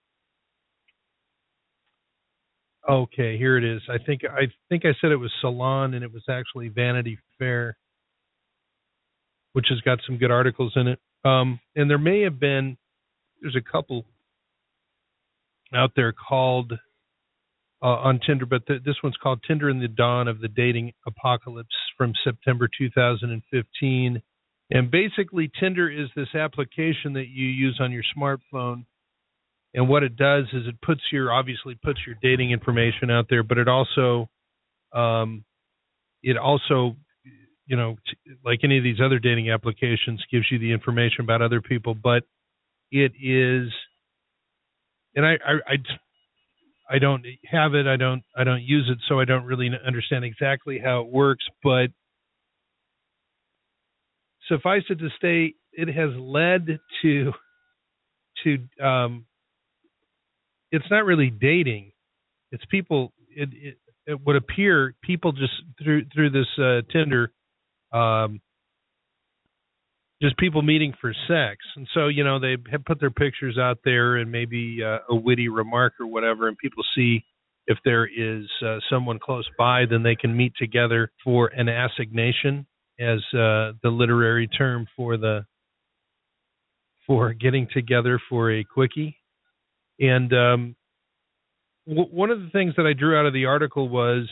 Okay, here it is. I think I think I said it was Salon, and it was actually Vanity Fair, which has got some good articles in it. Um, and there may have been, there's a couple out there called uh, on Tinder, but th- this one's called Tinder in the Dawn of the Dating Apocalypse from September two thousand fifteen. And basically, Tinder is this application that you use on your smartphone. And what it does is it puts your, obviously puts your dating information out there, but it also, um, it also, you know, t- like any of these other dating applications, gives you the information about other people. But it is, and I, I, I, I don't have it. I don't, I don't use it, so I don't really understand exactly how it works. But suffice it to say, it has led to, to, um, it's not really dating. It's people. It, it, it would appear people just through through this uh, Tinder, um, just people meeting for sex. And so, you know, they have put their pictures out there and maybe uh, a witty remark or whatever, and people see if there is uh, someone close by, then they can meet together for an assignation, as uh, the literary term for the for getting together for a quickie. And um, w- one of the things that I drew out of the article was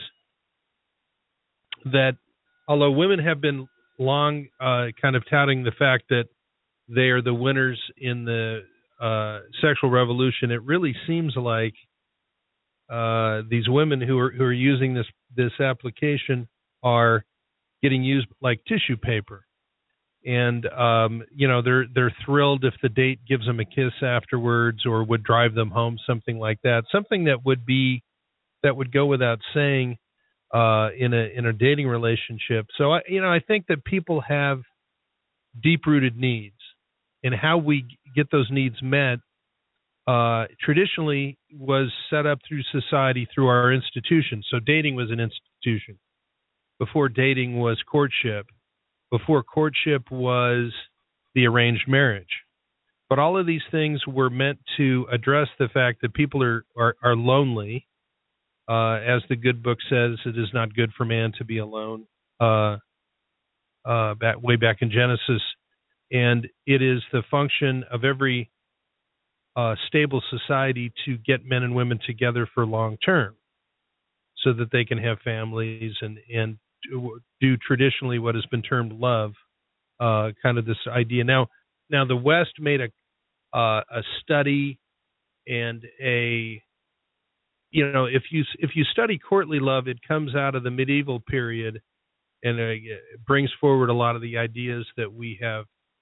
that although women have been long uh, kind of touting the fact that they are the winners in the uh, sexual revolution, it really seems like uh, these women who are who are using this this application are getting used like tissue paper. And, um, you know, they're they're thrilled if the date gives them a kiss afterwards or would drive them home, something like that. Something that would be, that would go without saying uh, in a in a dating relationship. So, I, you know, I think that people have deep-rooted needs. And how we get those needs met uh, traditionally was set up through society, through our institutions. So dating was an institution. Before dating was courtship. Before courtship was the arranged marriage. But all of these things were meant to address the fact that people are, are, are lonely. Uh, as the good book says, it is not good for man to be alone, uh, uh, back, way back in Genesis. And it is the function of every uh, stable society to get men and women together for long term so that they can have families and, and do traditionally what has been termed love, uh, kind of this idea. Now, now the West made a uh, a study and a, you know, if you if you study courtly love, it comes out of the medieval period, and it brings forward a lot of the ideas that we have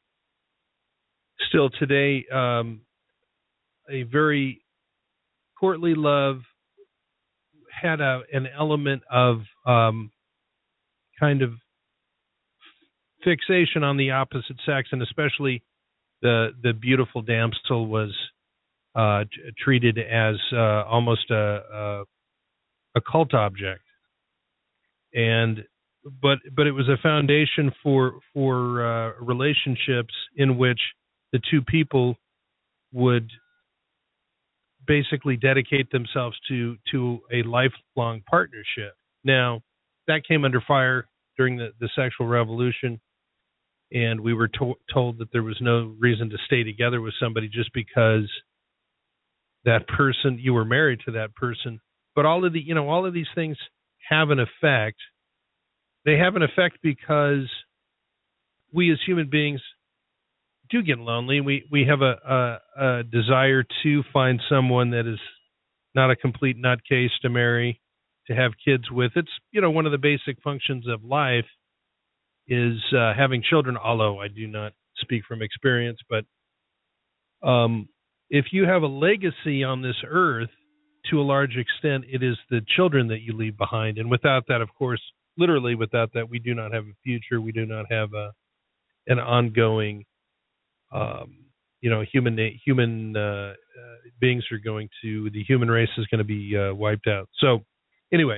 still today. Um, a very courtly love had a an element of um, kind of fixation on the opposite sex, and especially the the beautiful damsel was uh, t- treated as uh, almost a, a a cult object, and but but it was a foundation for for uh, relationships in which the two people would basically dedicate themselves to to a lifelong partnership. Now, that came under fire during the, the sexual revolution, and we were to- told that there was no reason to stay together with somebody just because that person, you were married to that person. But all of the, you know, all of these things have an effect. They have an effect because we as human beings do get lonely. We we have a, a, a desire to find someone that is not a complete nutcase to marry, to have kids with. It's, you know, one of the basic functions of life is uh, having children, although I do not speak from experience. But um, if you have a legacy on this earth, to a large extent, it is the children that you leave behind. And without that, of course, literally without that, we do not have a future. We do not have a an ongoing, um, you know, human human uh, uh, beings are going to, the human race is going to be uh, wiped out. So anyway,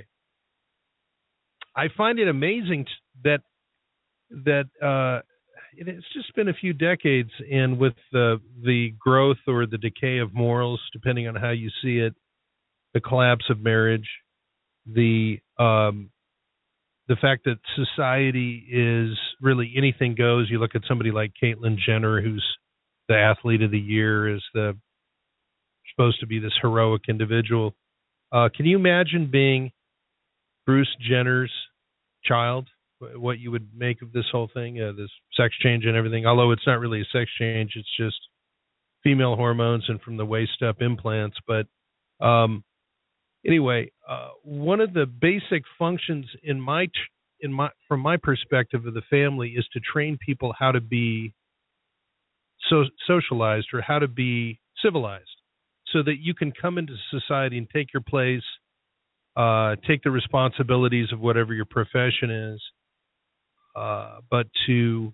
I find it amazing that that uh, it's just been a few decades, and with the the growth or the decay of morals, depending on how you see it, the collapse of marriage, the um, the fact that society is really anything goes. You look at somebody like Caitlyn Jenner, who's the athlete of the year, is the supposed to be this heroic individual. Uh, can you imagine being Bruce Jenner's child? What you would make of this whole thing, uh, this sex change and everything? Although it's not really a sex change, it's just female hormones and from the waist up implants. But um, anyway, uh, one of the basic functions in my in my from my perspective of the family is to train people how to be so socialized, or how to be civilized, so that you can come into society and take your place, uh, take the responsibilities of whatever your profession is, uh, but to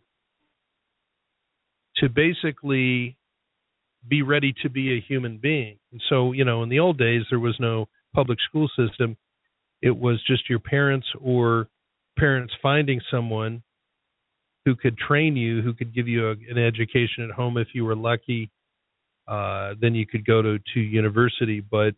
to basically be ready to be a human being. And so, you know, in the old days, there was no public school system. It was just your parents or parents finding someone who could train you, who could give you a, an education at home if you were lucky. Uh, then you could go to, to university. But,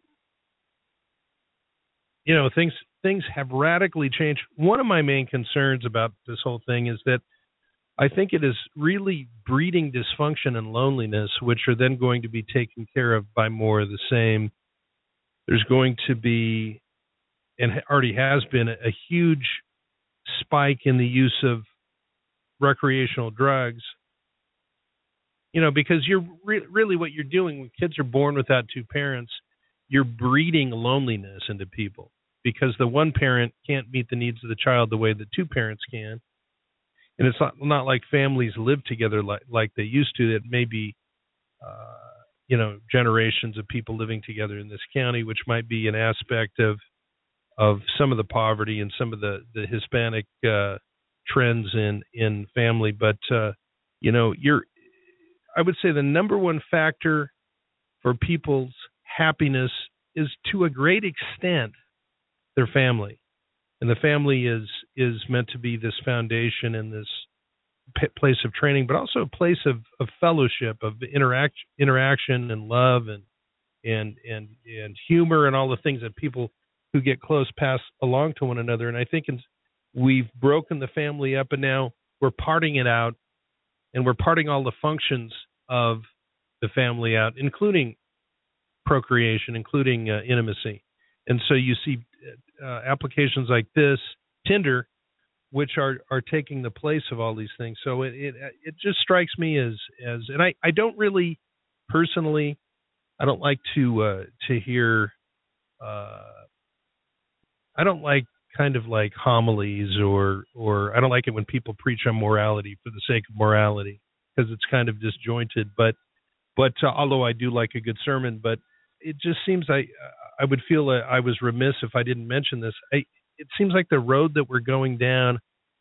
you know, things things have radically changed. One of my main concerns about this whole thing is that I think it is really breeding dysfunction and loneliness, which are then going to be taken care of by more of the same. There's going to be, and already has been, a huge spike in the use of recreational drugs. You know, because you're re- really what you're doing when kids are born without two parents, you're breeding loneliness into people, because the one parent can't meet the needs of the child the way that two parents can. And it's not, not like families live together like, like they used to. It may be, uh, you know, generations of people living together in this county, which might be an aspect of of some of the poverty and some of the, the Hispanic uh, trends in, in family. But, uh, you know, you're, I would say the number one factor for people's happiness is, to a great extent, their family. And the family is is meant to be this foundation and this p- place of training, but also a place of, of fellowship, of interact, interaction and love and and and and humor and all the things that people who get close pass along to one another. And I think in, we've broken the family up, and now we're parting it out, and we're parting all the functions of the family out, including procreation, including uh, intimacy. And so you see uh, applications like this, Tinder, which are, are taking the place of all these things. So it it, it just strikes me as, as and I, I don't really, personally, I don't like to uh, to hear, uh, I don't like kind of like homilies or, or I don't like it when people preach on morality for the sake of morality, because it's kind of disjointed. But but uh, although I do like a good sermon, but it just seems I I would feel uh, I was remiss if I didn't mention this. I, it seems like the road that we're going down,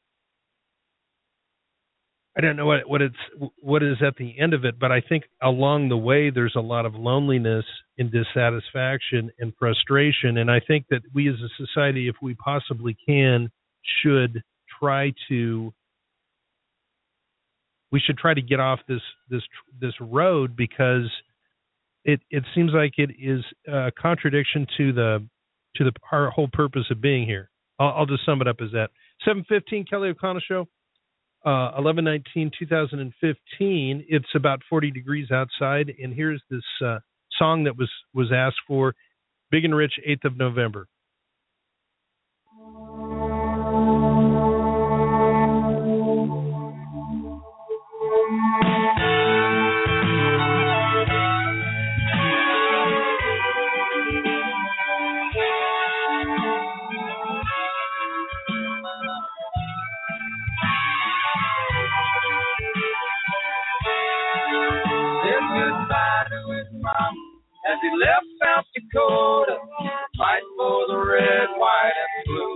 I don't know what, what it's what is at the end of it, but I think along the way there's a lot of loneliness and dissatisfaction and frustration. And I think that we as a society, if we possibly can, should try to we should try to get off this this this road, because it it seems like it is a contradiction to the to the our whole purpose of being here. I'll, I'll just sum it up as that. seven fifteen Kelly O'Connell Show. Uh, eleven nineteen two thousand fifteen. It's about forty degrees outside, and here's this uh, song that was, was asked for, Big and Rich, eighth of November. As he left South Dakota, fight for the red, white, and blue.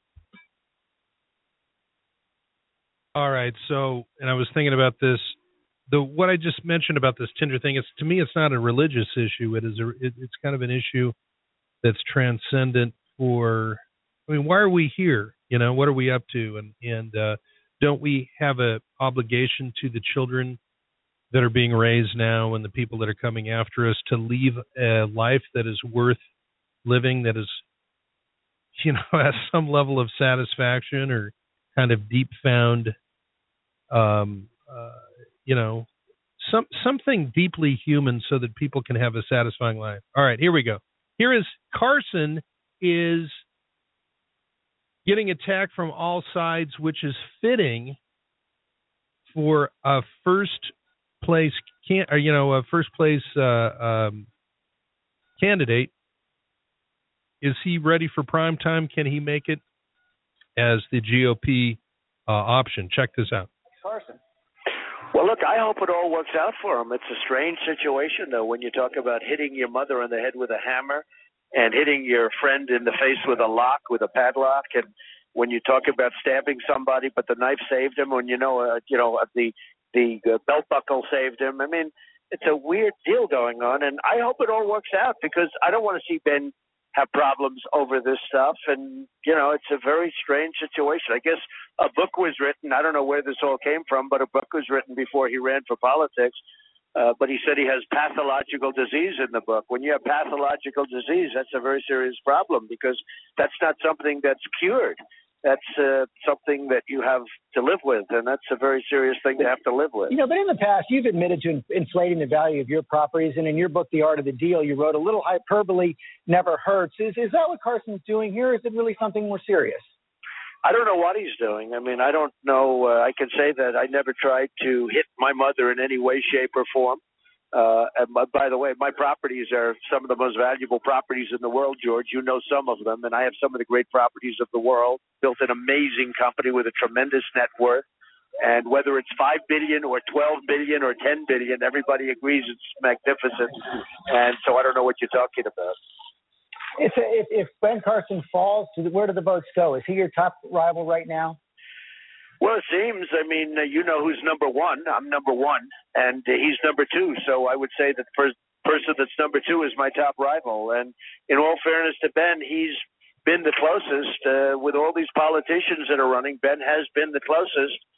All right, so, and I was thinking about this, the what I just mentioned about this Tinder thing, it's, to me, it's not a religious issue. It is a, it, it's kind of an issue that's transcendent for, I mean, why are we here? You know, what are we up to? And, and uh, don't we have an obligation to the children that are being raised now and the people that are coming after us to leave a life that is worth living, that is, you know, has some level of satisfaction or kind of deep found, um, uh, you know, some something deeply human so that people can have a satisfying life. All right, here we go. Here is Carson is getting attacked from all sides, which is fitting for a first place can or you know a first place uh, um, candidate. Is he ready for prime time? Can he make it as the G O P uh, option? Check this out. Carson. Well, look, I hope it all works out for him. It's a strange situation, though, when you talk about hitting your mother in the head with a hammer and hitting your friend in the face with a lock, with a padlock, and when you talk about stabbing somebody, but the knife saved him, when you know, uh, you know, uh, the The uh, belt buckle saved him. I mean, it's a weird deal going on, and I hope it all works out, because I don't want to see Ben have problems over this stuff. And, you know, it's a very strange situation. I guess a book was written. I don't know where this all came from, but a book was written before he ran for politics. Uh, but he said he has pathological disease in the book. When you have pathological disease, that's a very serious problem, because that's not something that's cured. That's uh, something that you have to live with, and that's a very serious thing to have to live with. You know, but in the past, you've admitted to inflating the value of your properties, and in your book, The Art of the Deal, you wrote, a little hyperbole never hurts. Is, is that what Carson's doing here, or is it really something more serious? I don't know what he's doing. I mean, I don't know. Uh, I can say that I never tried to hit my mother in any way, shape, or form. Uh, and my, by the way, my properties are some of the most valuable properties in the world, George. You know some of them, and I have some of the great properties of the world. Built an amazing company with a tremendous net worth. And whether it's five billion or twelve billion or ten billion, everybody agrees it's magnificent. And so I don't know what you're talking about. If, if, if Ben Carson falls, where do the votes go? Is he your top rival right now? Well, it seems, I mean, uh, you know who's number one. I'm number one, and uh, he's number two. So I would say that the first person that's number two is my top rival. And in all fairness to Ben, he's been the closest. Uh, with all these politicians that are running, Ben has been the closest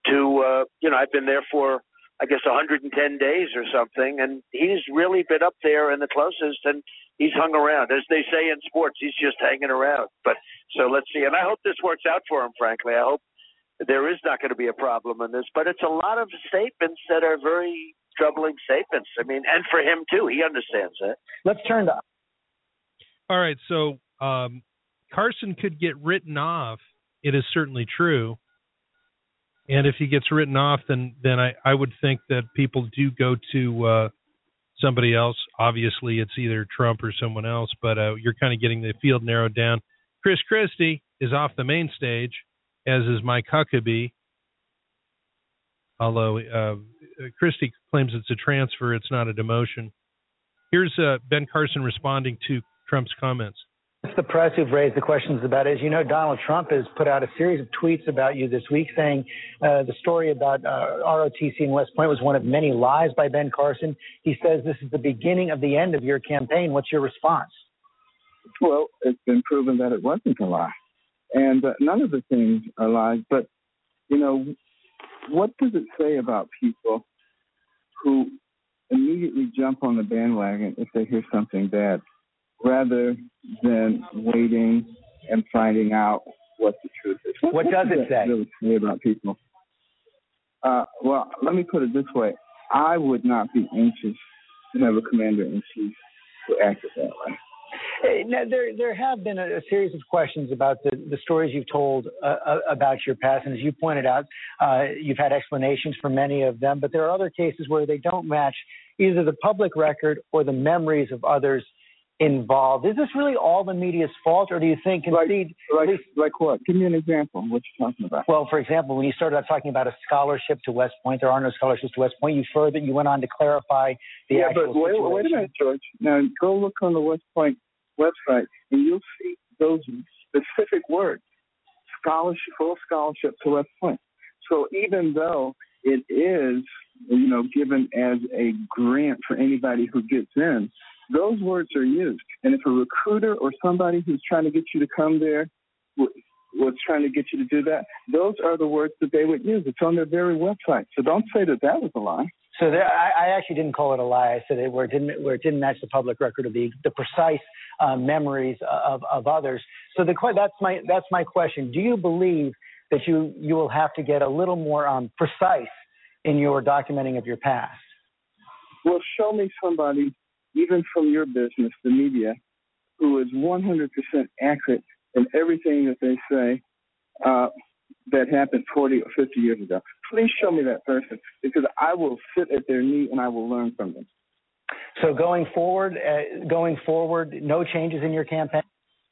to, uh, you know, I've been there for, I guess, one hundred ten days or something, and he's really been up there and the closest, and he's hung around. As they say in sports, he's just hanging around. But so let's see. And I hope this works out for him, frankly. I hope there is not going to be a problem in this. But it's a lot of statements that are very troubling statements. I mean, and for him, too. He understands that. Let's turn to. All right. So um, Carson could get written off. It is certainly true. And if he gets written off, then then I, I would think that people do go to uh, somebody else. Obviously, it's either Trump or someone else, but uh, you're kind of getting the field narrowed down. Chris Christie is off the main stage, as is Mike Huckabee. Although uh, Christie claims it's a transfer, it's not a demotion. Here's uh, Ben Carson responding to Trump's comments. It's the press who've raised the questions about it. As you know, Donald Trump has put out a series of tweets about you this week saying uh, the story about uh, R O T C in West Point was one of many lies by Ben Carson. He says this is the beginning of the end of your campaign. What's your response? Well, it's been proven that it wasn't a lie. And uh, none of the things are lies. But, you know, what does it say about people who immediately jump on the bandwagon if they hear something bad, rather than waiting and finding out what the truth is? What, what does it say? Really say about people? Uh, well, let me put it this way. I would not be anxious to have a commander-in-chief who acted that way. Hey, now, there there have been a, a series of questions about the, the stories you've told uh, about your past. And as you pointed out, uh, you've had explanations for many of them. But there are other cases where they don't match either the public record or the memories of others involved. Is this really all the media's fault, or do you think concede? Like, like, like what? Give me an example. What you're talking about? Well, for example, when you started out talking about a scholarship to West Point, there are no scholarships to West Point. You further, you went on to clarify the yeah, actual but wait, situation. wait a minute, George. Now go look on the West Point website, and you'll see those specific words: scholarship, full scholarship to West Point. So even though it is, you know, given as a grant for anybody who gets in, those words are used. And if a recruiter or somebody who's trying to get you to come there was trying to get you to do that, those are the words that they would use. It's on their very website. So don't say that that was a lie. So there, I, I actually didn't call it a lie. I said it where it didn't where it didn't match the public record of the the precise uh, memories of, of others. So the that's my that's my question. Do you believe that you you will have to get a little more um, precise in your documenting of your past? Well, show me somebody, even from your business, the media, who is one hundred percent accurate in everything that they say uh, that happened forty or fifty years ago. Please show me that person, because I will sit at their knee and I will learn from them. So going forward, uh, going forward, no changes in your campaign?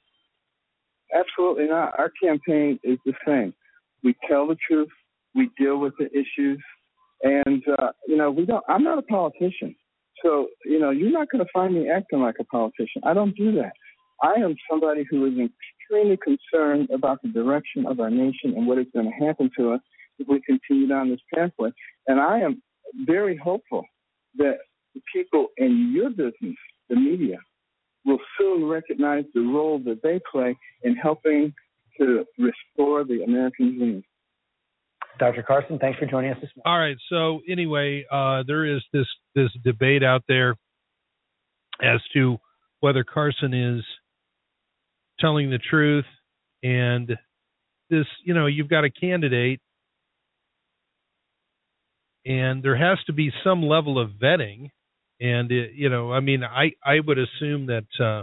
Absolutely not. Our campaign is the same. We tell the truth. We deal with the issues. And, uh, you know, we don't. I'm not a politician. So, you know, you're not going to find me acting like a politician. I don't do that. I am somebody who is extremely concerned about the direction of our nation and what is going to happen to us if we continue down this pathway. And I am very hopeful that the people in your business, the media, will soon recognize the role that they play in helping to restore the American dream. Doctor Carson, thanks for joining us this morning. All right. So anyway, uh, there is this this debate out there as to whether Carson is telling the truth, and this, you know, you've got a candidate, and there has to be some level of vetting, and it, you know, I mean, I I would assume that uh,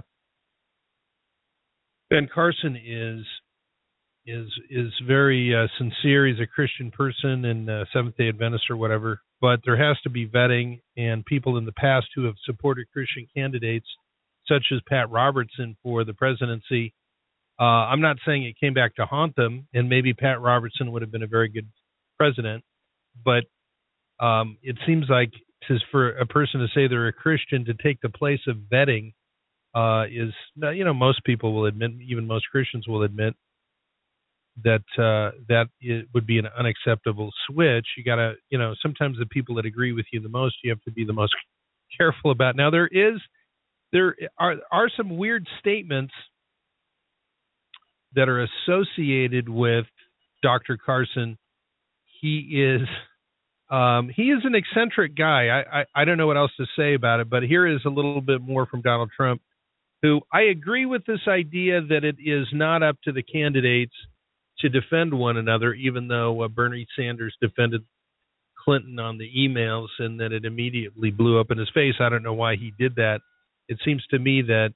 Ben Carson is. is is very uh, sincere. He's a Christian person and uh, Seventh-day Adventist or whatever, but there has to be vetting, and people in the past who have supported Christian candidates, such as Pat Robertson for the presidency, uh, I'm not saying it came back to haunt them, and maybe Pat Robertson would have been a very good president, but um, it seems like to, for a person to say they're a Christian to take the place of vetting uh, is, you know, most people will admit, even most Christians will admit, that uh, that it would be an unacceptable switch. You got to, you know, sometimes the people that agree with you the most, you have to be the most careful about. Now, there is, there are, are some weird statements that are associated with Doctor Carson. he is um, he is an eccentric guy. I, I, I don't know what else to say about it, but here is a little bit more from Donald Trump, who I agree with this idea that it is not up to the candidates to defend one another, even though uh, Bernie Sanders defended Clinton on the emails and then it immediately blew up in his face. I don't know why he did that. It seems to me that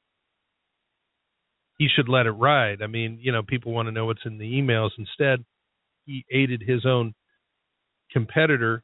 he should let it ride. I mean, you know, people want to know what's in the emails. Instead, he aided his own competitor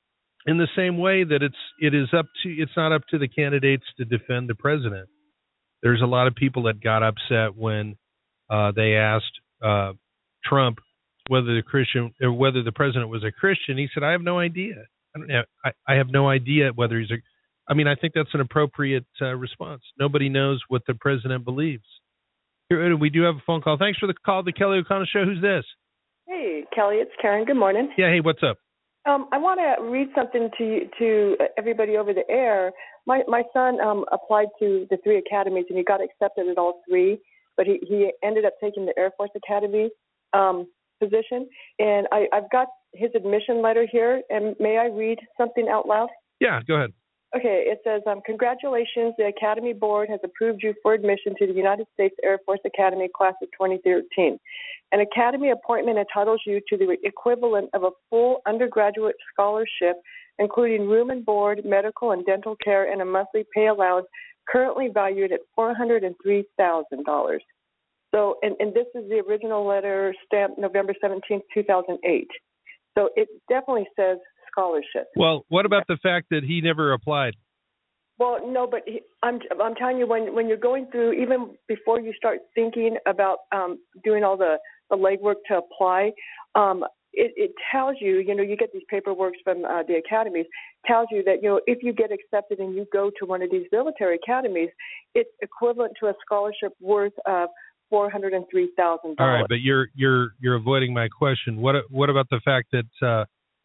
in the same way that it's it is up to it's not up to the candidates to defend the president. There's a lot of people that got upset when uh, they asked uh, Trump whether the Christian or whether the president was a Christian. He said, "I have no idea. I don't have, I, I have no idea whether he's a." I mean, I think that's an appropriate uh, response. Nobody knows what the president believes. Here, we do have a phone call. Thanks for the call, the Kelly O'Connell Show. Who's this? Hey, Kelly, it's Karen. Good morning. Yeah. Hey, what's up? Um, I want to read something to you, to everybody over the air. My my son um, applied to the three academies and he got accepted at all three, but he, he ended up taking the Air Force Academy um, position. And I, I've got his admission letter here. And may I read something out loud? Yeah, go ahead. Okay, it says, um, congratulations, the Academy Board has approved you for admission to the United States Air Force Academy class of twenty thirteen. An Academy appointment entitles you to the equivalent of a full undergraduate scholarship, including room and board, medical and dental care, and a monthly pay allowance currently valued at four hundred three thousand dollars. So, and, and this is the original letter stamped November seventeenth, two thousand eight. So it definitely says scholarship. Well, what about the fact that he never applied? Well, no, but he, I'm I'm telling you, when when you're going through, even before you start thinking about um, doing all the, the legwork to apply, um, it, it tells you, you know, you get these paperwork from uh, the academies, tells you that, you know, if you get accepted and you go to one of these military academies, it's equivalent to a scholarship worth of four hundred three thousand dollars. All right, but you're you're you're avoiding my question. What what about the fact that uh,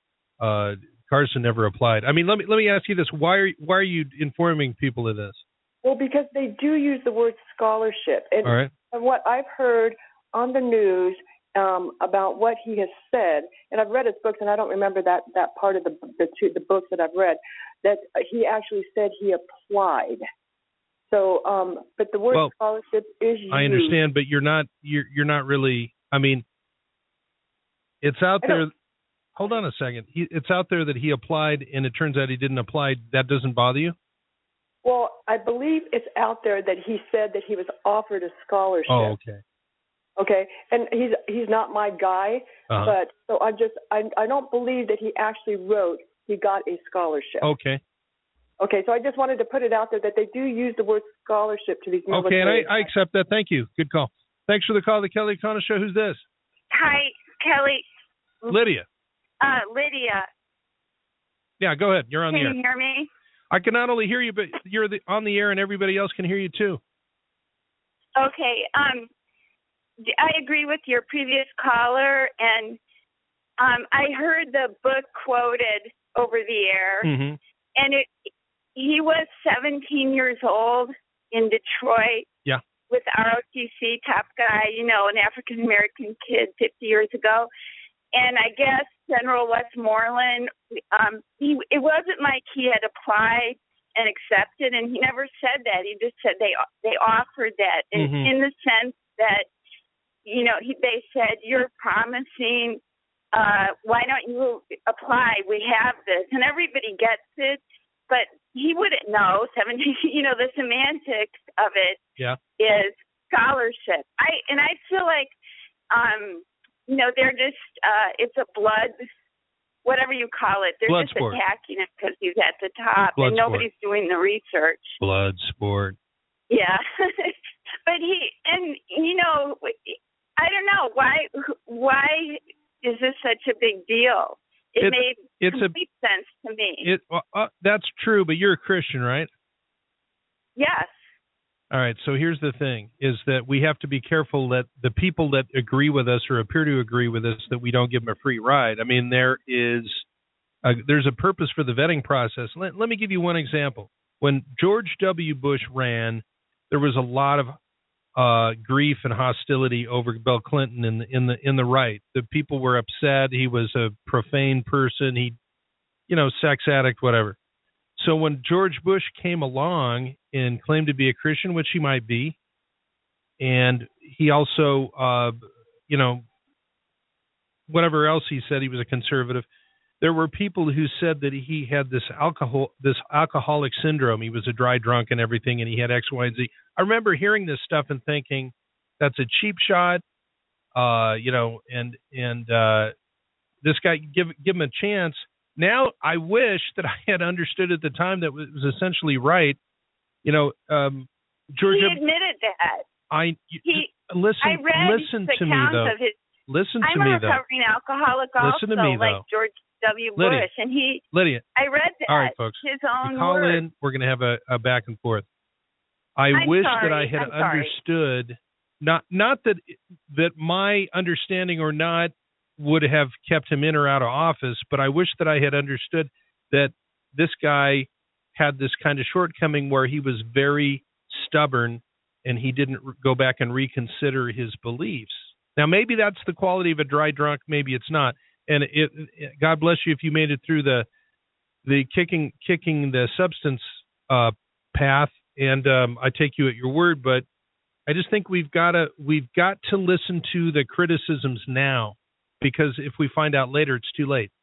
uh, Carson never applied? I mean, let me let me ask you this: Why are why are you informing people of this? Well, because they do use the word scholarship, and, All right. and what I've heard on the news um, about what he has said, and I've read his books, and I don't remember that that part of the the, two, the books that I've read, that he actually said he applied. So, um, but the word well, scholarship is used. I understand, but you're not you're you're not really. I mean, it's out there. Hold on a second. He, it's out there that he applied, and it turns out he didn't apply. That doesn't bother you? Well, I believe it's out there that he said that he was offered a scholarship. Oh, okay. Okay, and he's he's not my guy, uh-huh. but so I just I I don't believe that he actually wrote he got a scholarship. Okay. Okay, so I just wanted to put it out there that they do use the word scholarship to these military. Okay, and I, I accept that. Thank you. Good call. Thanks for the call, the Kelly O'Connell Show. Who's this? Hi, Kelly. Lydia. Uh, Lydia. Yeah, go ahead. You're on Can the air. Can you hear me? I can not only hear you, but you're the, on the air, and everybody else can hear you too. Okay. Um, I agree with your previous caller, and um, I heard the book quoted over the air, mm-hmm. and it. He was seventeen years old in Detroit. Yeah. With R O T C, top guy, you know, an African American kid fifty years ago. And I guess General Westmoreland, um, he it wasn't like he had applied and accepted, and he never said that. He just said they they offered that, in, mm-hmm. in the sense that, you know, he, they said, you're promising, uh, why don't you apply? We have this. And everybody gets it, but he wouldn't know. Seventeen, you know, the semantics of it yeah. is scholarship. I and I feel like, um, you know, they're just uh, it's a blood, whatever you call it. They're blood just sport. attacking it because he's at the top, blood and nobody's sport. doing the research. Blood sport. Yeah, but he and you know, I don't know why. Why is this such a big deal? It it's, made it's complete a, sense to me. It uh, uh, that's true, but you're a Christian, right? Yes. All right. So here's the thing: is that we have to be careful that the people that agree with us or appear to agree with us, that we don't give them a free ride. I mean, there is a, there's a purpose for the vetting process. Let, let me give you one example. When George W. Bush ran, there was a lot of uh, grief and hostility over Bill Clinton in the in the in the right. The people were upset. He was a profane person. He, you know, sex addict, whatever. So when George Bush came along and claimed to be a Christian, which he might be, and he also, uh, you know, whatever else he said, he was a conservative. There were people who said that he had this alcohol, this alcoholic syndrome. He was a dry drunk and everything, and he had X, Y, and Z. I remember hearing this stuff and thinking, that's a cheap shot, uh, you know, and and uh, this guy, give give him a chance. Now I wish that I had understood at the time that was essentially right. You know, um, Georgia. He admitted that. I he, listen. I read listen the to me though. Of his, listen to I'm me a though. recovering alcoholic also, listen to me, like though. George W. Lydia, Bush, and he. Lydia. I read that. All right, folks. His own you call words. in. We're going to have a, a back and forth. I I'm wish sorry, that I had I'm sorry. understood. Not not that that my understanding or not would have kept him in or out of office, but I wish that I had understood that this guy had this kind of shortcoming where he was very stubborn and he didn't go back and reconsider his beliefs. Now, maybe that's the quality of a dry drunk. Maybe it's not. And it, it, God bless you if you made it through the the kicking kicking the substance uh, path. And um, I take you at your word, but I just think we've got to we've got to listen to the criticisms now, because if we find out later, it's too late.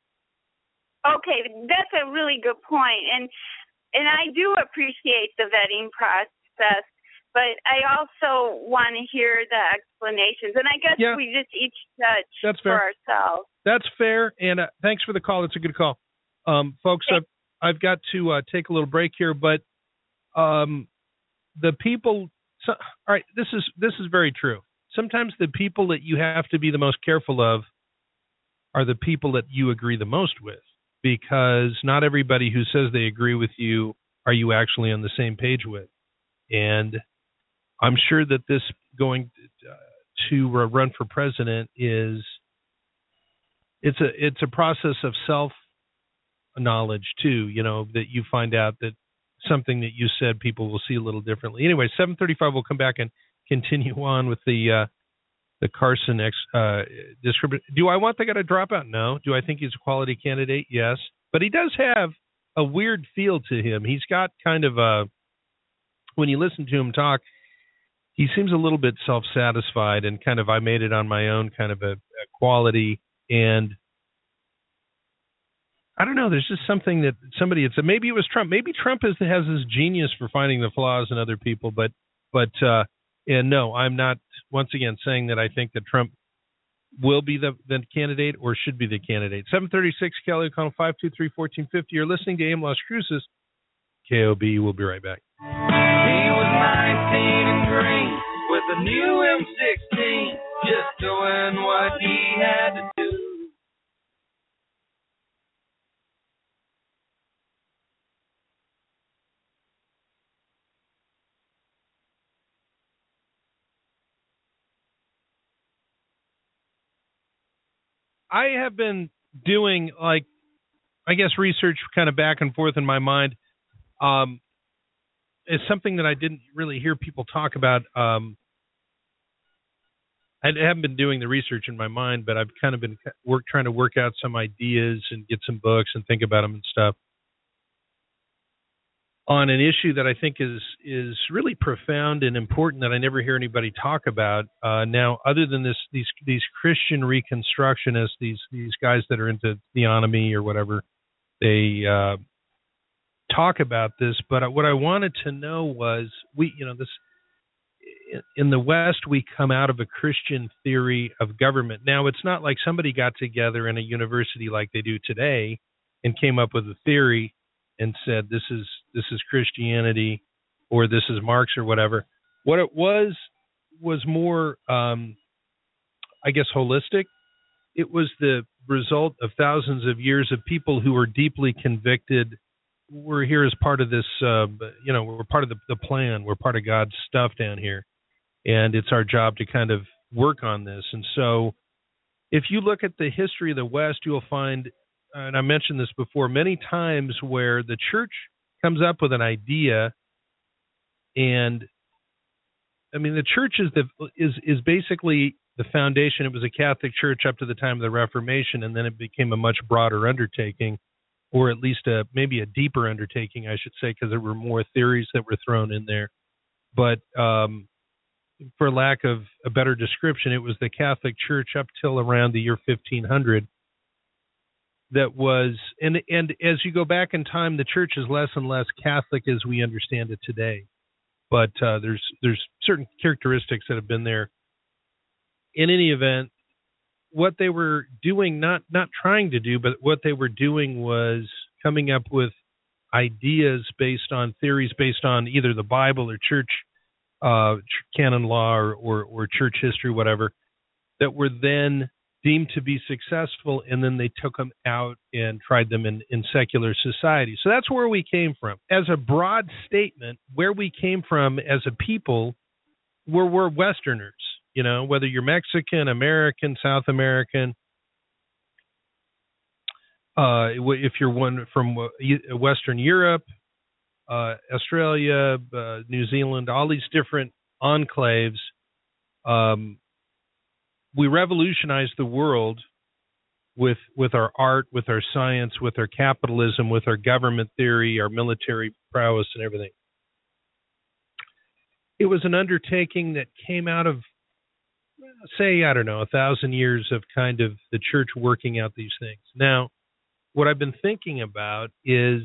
Okay, that's a really good point, and and I do appreciate the vetting process, but I also want to hear the explanations, and I guess Yeah. we just each judge That's for fair. ourselves. That's fair, and uh, thanks for the call. It's a good call, um, folks. I've I've got to uh, take a little break here, but um, the people. So, all right, this is this is very true. Sometimes the people that you have to be the most careful of are the people that you agree the most with, because not everybody who says they agree with you are you actually on the same page with. And I'm sure that this going to run for president is it's a it's a process of self knowledge too. You know, that you find out that something that you said people will see a little differently. Anyway, seven thirty-five. We'll come back and continue on with the uh, the Carson ex, uh, description. Do I want the guy to drop out? No. Do I think he's a quality candidate? Yes. But he does have a weird feel to him. He's got kind of a, when you listen to him talk, he seems a little bit self-satisfied and kind of I made it on my own kind of a, a quality. And I don't know. There's just something that somebody had said. Maybe it was Trump. Maybe Trump is, has this genius for finding the flaws in other people. But, but, uh, and no, I'm not once again saying that I think that Trump will be the, the candidate or should be the candidate. seven thirty-six, Kelly O'Connell, five two three, one four five zero. You're listening to A M Las Cruces. K O B. We'll be right back. He was nineteen and green with a new M sixteen, just doing what he had to do. I have been doing, like, I guess research kind of back and forth in my mind. Um, it's something that I didn't really hear people talk about. Um, I haven't been doing the research in my mind, but I've kind of been work trying to work out some ideas and get some books and think about them and stuff on an issue that I think is is really profound and important that I never hear anybody talk about uh, now, other than this these these Christian Reconstructionists, these these guys that are into theonomy or whatever, they uh, talk about this. But what I wanted to know was, we you know this in the West we come out of a Christian theory of government. Now it's not like somebody got together in a university like they do today and came up with a theory and said this is this is Christianity or this is Marx or whatever. What it was was more, um, I guess, holistic. It was the result of thousands of years of people who were deeply convicted. We're here as part of this, uh, you know, we're part of the, the plan. We're part of God's stuff down here, and it's our job to kind of work on this. And so, if you look at the history of the West, you'll find, and I mentioned this before, many times where the church comes up with an idea and I mean, the church is the is is basically the foundation. It was a Catholic church up to the time of the Reformation, and then it became a much broader undertaking, or at least a maybe a deeper undertaking, I should say, because there were more theories that were thrown in there. But um, for lack of a better description, it was the Catholic Church up till around the year fifteen hundred that was, and and as you go back in time, the church is less and less Catholic as we understand it today. But uh, there's there's certain characteristics that have been there. In any event, what they were doing, not not trying to do, but what they were doing was coming up with ideas based on theories based on either the Bible or church uh, canon law or, or, or church history, whatever, that were then deemed to be successful, and then they took them out and tried them in, in secular society. So that's where we came from. As a broad statement, where we came from as a people, we're, we're Westerners, you know, whether you're Mexican, American, South American, uh, if you're one from Western Europe, uh, Australia, uh, New Zealand, all these different enclaves, um, we revolutionized the world with with our art, with our science, with our capitalism, with our government theory, our military prowess, and everything. It was an undertaking that came out of, say, I don't know, a thousand years of kind of the church working out these things. Now, what I've been thinking about is,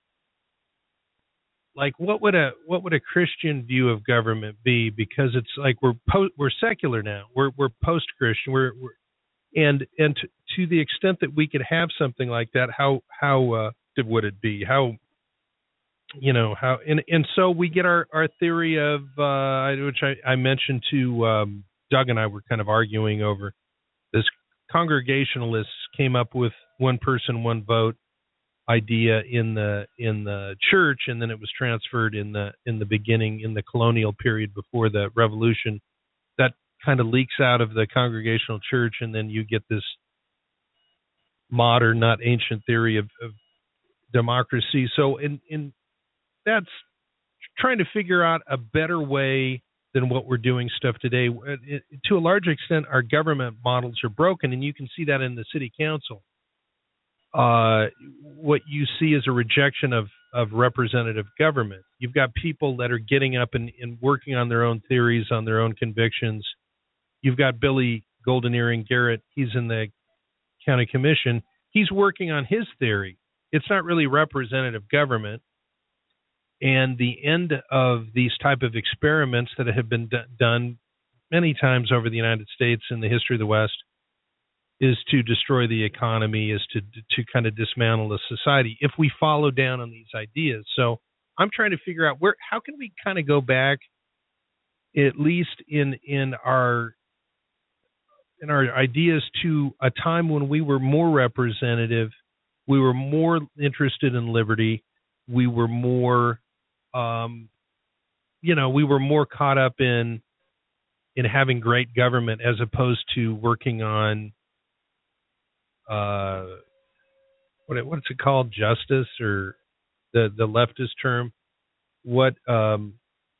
like, what would a what would a Christian view of government be? Because it's like we're po- we're secular now. We're we're post-Christian. We're, we're and and to, to the extent that we could have something like that, how how uh, would it be? How you know how and and so we get our, our theory of uh, which I, I mentioned to um, Doug and I were kind of arguing over this. Congregationalists came up with one person, one vote idea in the in the church, and then it was transferred in the in the beginning in the colonial period before the revolution. That kind of leaks out of the Congregational church, and then you get this modern, not ancient theory of, of democracy. So in in that's trying to figure out a better way than what we're doing stuff today. It, to a large extent, our government models are broken, and you can see that in the city council. Uh, what you see is a rejection of, of representative government. You've got people that are getting up and, and working on their own theories, on their own convictions. You've got Billy Golden Earring Garrett. He's in the county commission. He's working on his theory. It's not really representative government. And the end of these type of experiments that have been d- done many times over the United States in the history of the West is to destroy the economy, is to to kind of dismantle the society if we follow down on these ideas. So I'm trying to figure out where, how can we kind of go back, at least in in our in our ideas, to a time when we were more representative, we were more interested in liberty, we were more, um, you know, we were more caught up in in having great government as opposed to working on uh, what what's it called, justice, or the the leftist term. What um,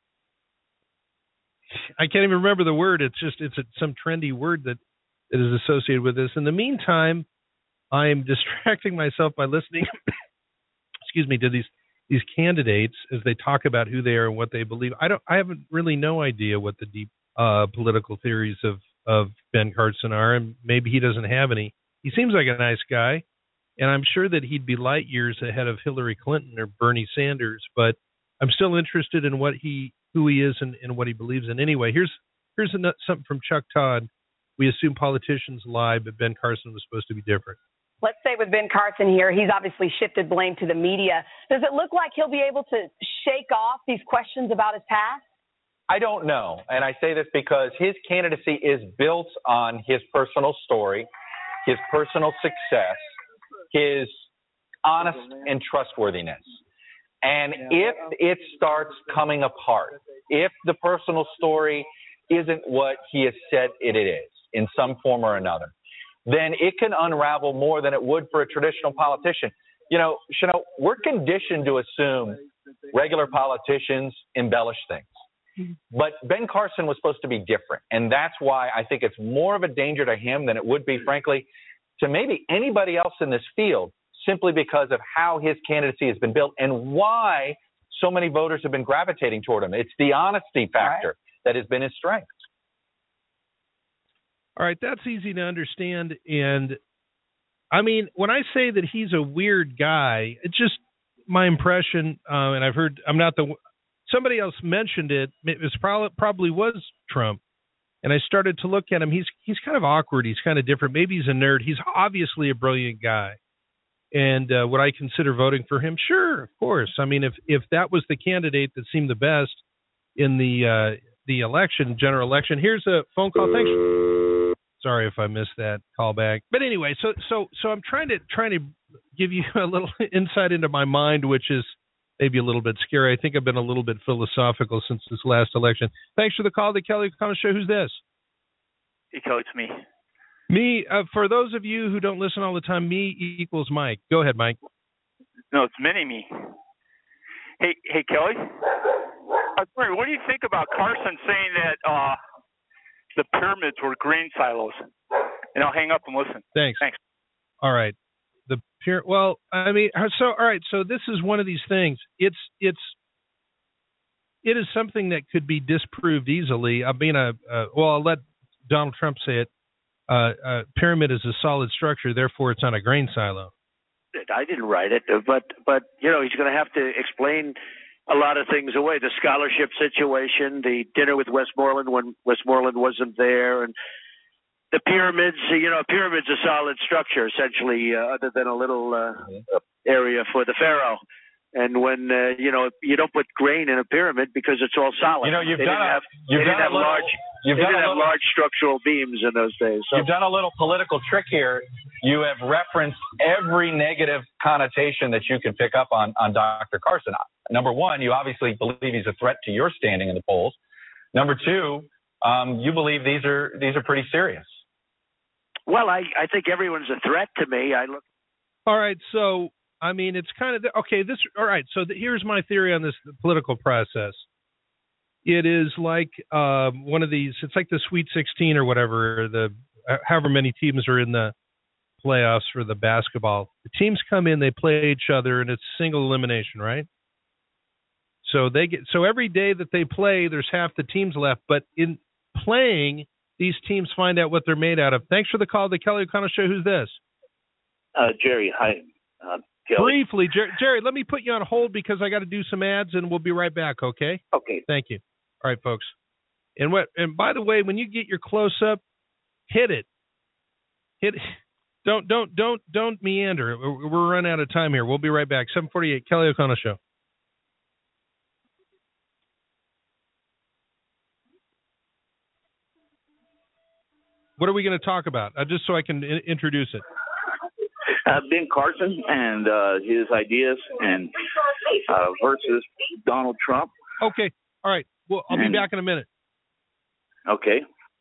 I can't even remember the word. It's just it's a, some trendy word that, that is associated with this. In the meantime, I am distracting myself by listening. excuse me, to these these candidates as they talk about who they are and what they believe. I don't. I haven't really no idea what the deep uh, political theories of of Ben Carson are, and maybe he doesn't have any. He seems like a nice guy, and I'm sure that he'd be light years ahead of Hillary Clinton or Bernie Sanders. But I'm still interested in what he, who he is, and, and what he believes in. Anyway, here's here's a, something from Chuck Todd. We assume politicians lie, but Ben Carson was supposed to be different. Let's stay with Ben Carson here. He's obviously shifted blame to the media. Does it look like he'll be able to shake off these questions about his past? I don't know. And I say this because his candidacy is built on his personal story, his personal success, his honest and trustworthiness. And if it starts coming apart, if the personal story isn't what he has said it is in some form or another, then it can unravel more than it would for a traditional politician. You know, Chanel, we're conditioned to assume regular politicians embellish things. But Ben Carson was supposed to be different, and that's why I think it's more of a danger to him than it would be, frankly, to maybe anybody else in this field, simply because of how his candidacy has been built and why so many voters have been gravitating toward him. It's the honesty factor right. that has been his strength. All right, that's easy to understand. And, I mean, when I say that he's a weird guy, it's just my impression, uh, and I've heard, I'm not the, somebody else mentioned it, it was probably, probably was Trump. And I started to look at him. He's he's kind of awkward. He's kind of different. Maybe he's a nerd. He's obviously a brilliant guy. And uh, would I consider voting for him? Sure, of course. I mean, if if that was the candidate that seemed the best in the uh, the election, general election. Here's a phone call. Thanks. Sorry if I missed that call back. But anyway, so so so I'm trying to trying to give you a little insight into my mind, which is maybe a little bit scary. I think I've been a little bit philosophical since this last election. Thanks for the call, the Kelly O'Connell Show. Who's this? Hey, Kelly, it's me. Me, uh, for those of you who don't listen all the time, me equals Mike. Go ahead, Mike. No, it's mini-me. Hey, hey, Kelly. I was wondering, what do you think about Carson saying that uh, the pyramids were grain silos? And I'll hang up and listen. Thanks. Thanks. All right. The pure, well, I mean, so all right. So this is one of these things. It's it's it is something that could be disproved easily. I mean, a uh, well, I'll let Donald Trump say it. Uh, a pyramid is a solid structure, therefore it's not a grain silo. I didn't write it, but but you know he's going to have to explain a lot of things away. The scholarship situation, the dinner with Westmoreland when Westmoreland wasn't there, and the pyramids. You know, a pyramid's a solid structure essentially, uh, other than a little uh, area for the pharaoh. And when uh, you know you don't put grain in a pyramid because it's all solid. You know, you've they done didn't a, have, you've they done didn't have a little, large. You've they done didn't a have little, large structural beams in those days. So. You've done a little political trick here. You have referenced every negative connotation that you can pick up on on Doctor Carson. Number one, you obviously believe he's a threat to your standing in the polls. Number two, um, you believe these are these are pretty serious. Well, I, I think everyone's a threat to me. I look. All right, so I mean, it's kind of okay. This all right. So the, here's my theory on this political process. It is like um, one of these. It's like the Sweet sixteen or whatever. The however many teams are in the playoffs for the basketball. The teams come in, they play each other, and it's single elimination, right? So they get so every day that they play, there's half the teams left. But in playing, these teams find out what they're made out of. Thanks for the call, the Kelly O'Connell Show. Who's this? Uh, Jerry. Hi. Uh, Kelly. Briefly, Jerry, Jerry, let me put you on hold because I got to do some ads, and we'll be right back. Okay. Okay. Thank you. All right, folks. And what? And by the way, when you get your close up, hit it. Hit it. Don't don't don't don't meander. We're, we're running out of time here. We'll be right back. seven forty-eight, Kelly O'Connell Show. What are we going to talk about? Uh, just so I can I- introduce it. Uh, Ben Carson and uh, his ideas and uh, versus Donald Trump. Okay. All right. Well, I'll and, be back in a minute. Okay.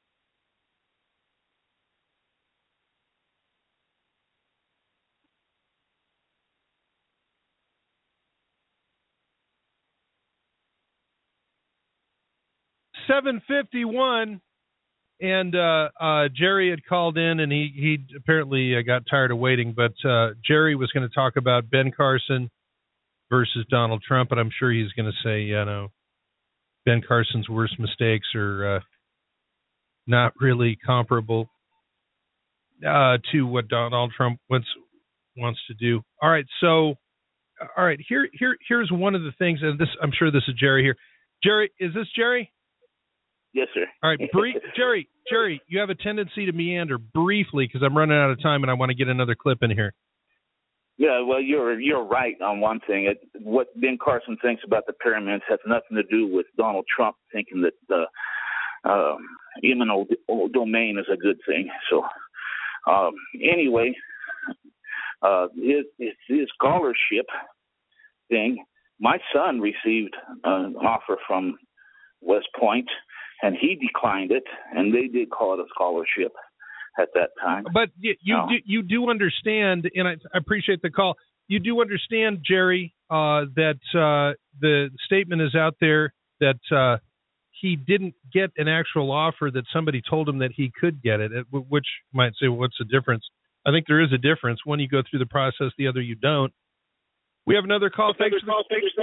seven fifty-one. And uh, uh, Jerry had called in, and he, he apparently uh, got tired of waiting. But uh, Jerry was going to talk about Ben Carson versus Donald Trump, and I'm sure he's going to say, you know, Ben Carson's worst mistakes are uh, not really comparable uh, to what Donald Trump wants wants to do. All right, so all right, here here here's one of the things, and this I'm sure this is Jerry here. Jerry, is this Jerry? Yes, sir. All right, brief, Jerry, Jerry, you have a tendency to meander briefly because I'm running out of time and I want to get another clip in here. Yeah, well, you're you're right on one thing. It, what Ben Carson thinks about the pyramids has nothing to do with Donald Trump thinking that the um, eminent domain is a good thing. So, um, anyway, uh, his, his, his scholarship thing, my son received an offer from West Point, and he declined it, and they did call it a scholarship at that time. But you, you no. do you do understand, and I, I appreciate the call. You do understand, Jerry, uh, that uh, the statement is out there that uh, he didn't get an actual offer that somebody told him that he could get it, which might say, well, what's the difference? I think there is a difference. One, you go through the process. The other, you don't. We have another call. Thanks. Call,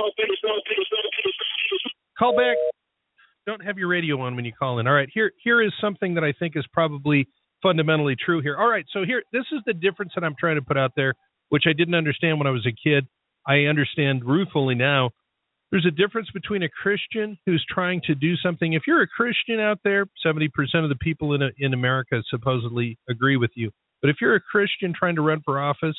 call back. Don't have your radio on when you call in. All right, here here is something that I think is probably fundamentally true here. All right, so here, this is the difference that I'm trying to put out there, which I didn't understand when I was a kid. I understand ruefully now. There's a difference between a Christian who's trying to do something. If you're a Christian out there, seventy percent of the people in a, in America supposedly agree with you. But if you're a Christian trying to run for office,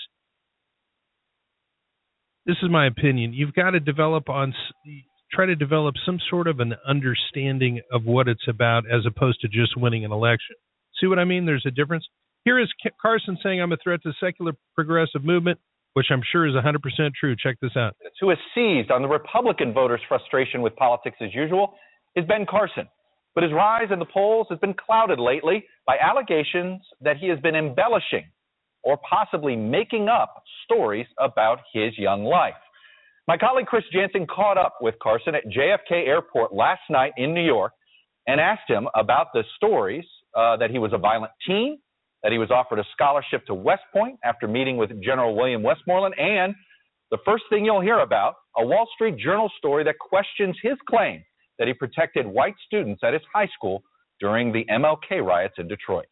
this is my opinion. You've got to develop on try to develop some sort of an understanding of what it's about as opposed to just winning an election. See what I mean? There's a difference. Here is Carson saying I'm a threat to secular progressive movement, which I'm sure is one hundred percent true. Check this out. Who has seized on the Republican voters' frustration with politics as usual is Ben Carson. But his rise in the polls has been clouded lately by allegations that he has been embellishing or possibly making up stories about his young life. My colleague Chris Jansen caught up with Carson at J F K Airport last night in New York and asked him about the stories uh, that he was a violent teen, that he was offered a scholarship to West Point after meeting with General William Westmoreland, and the first thing you'll hear about, a Wall Street Journal story that questions his claim that he protected white students at his high school during the M L K riots in Detroit.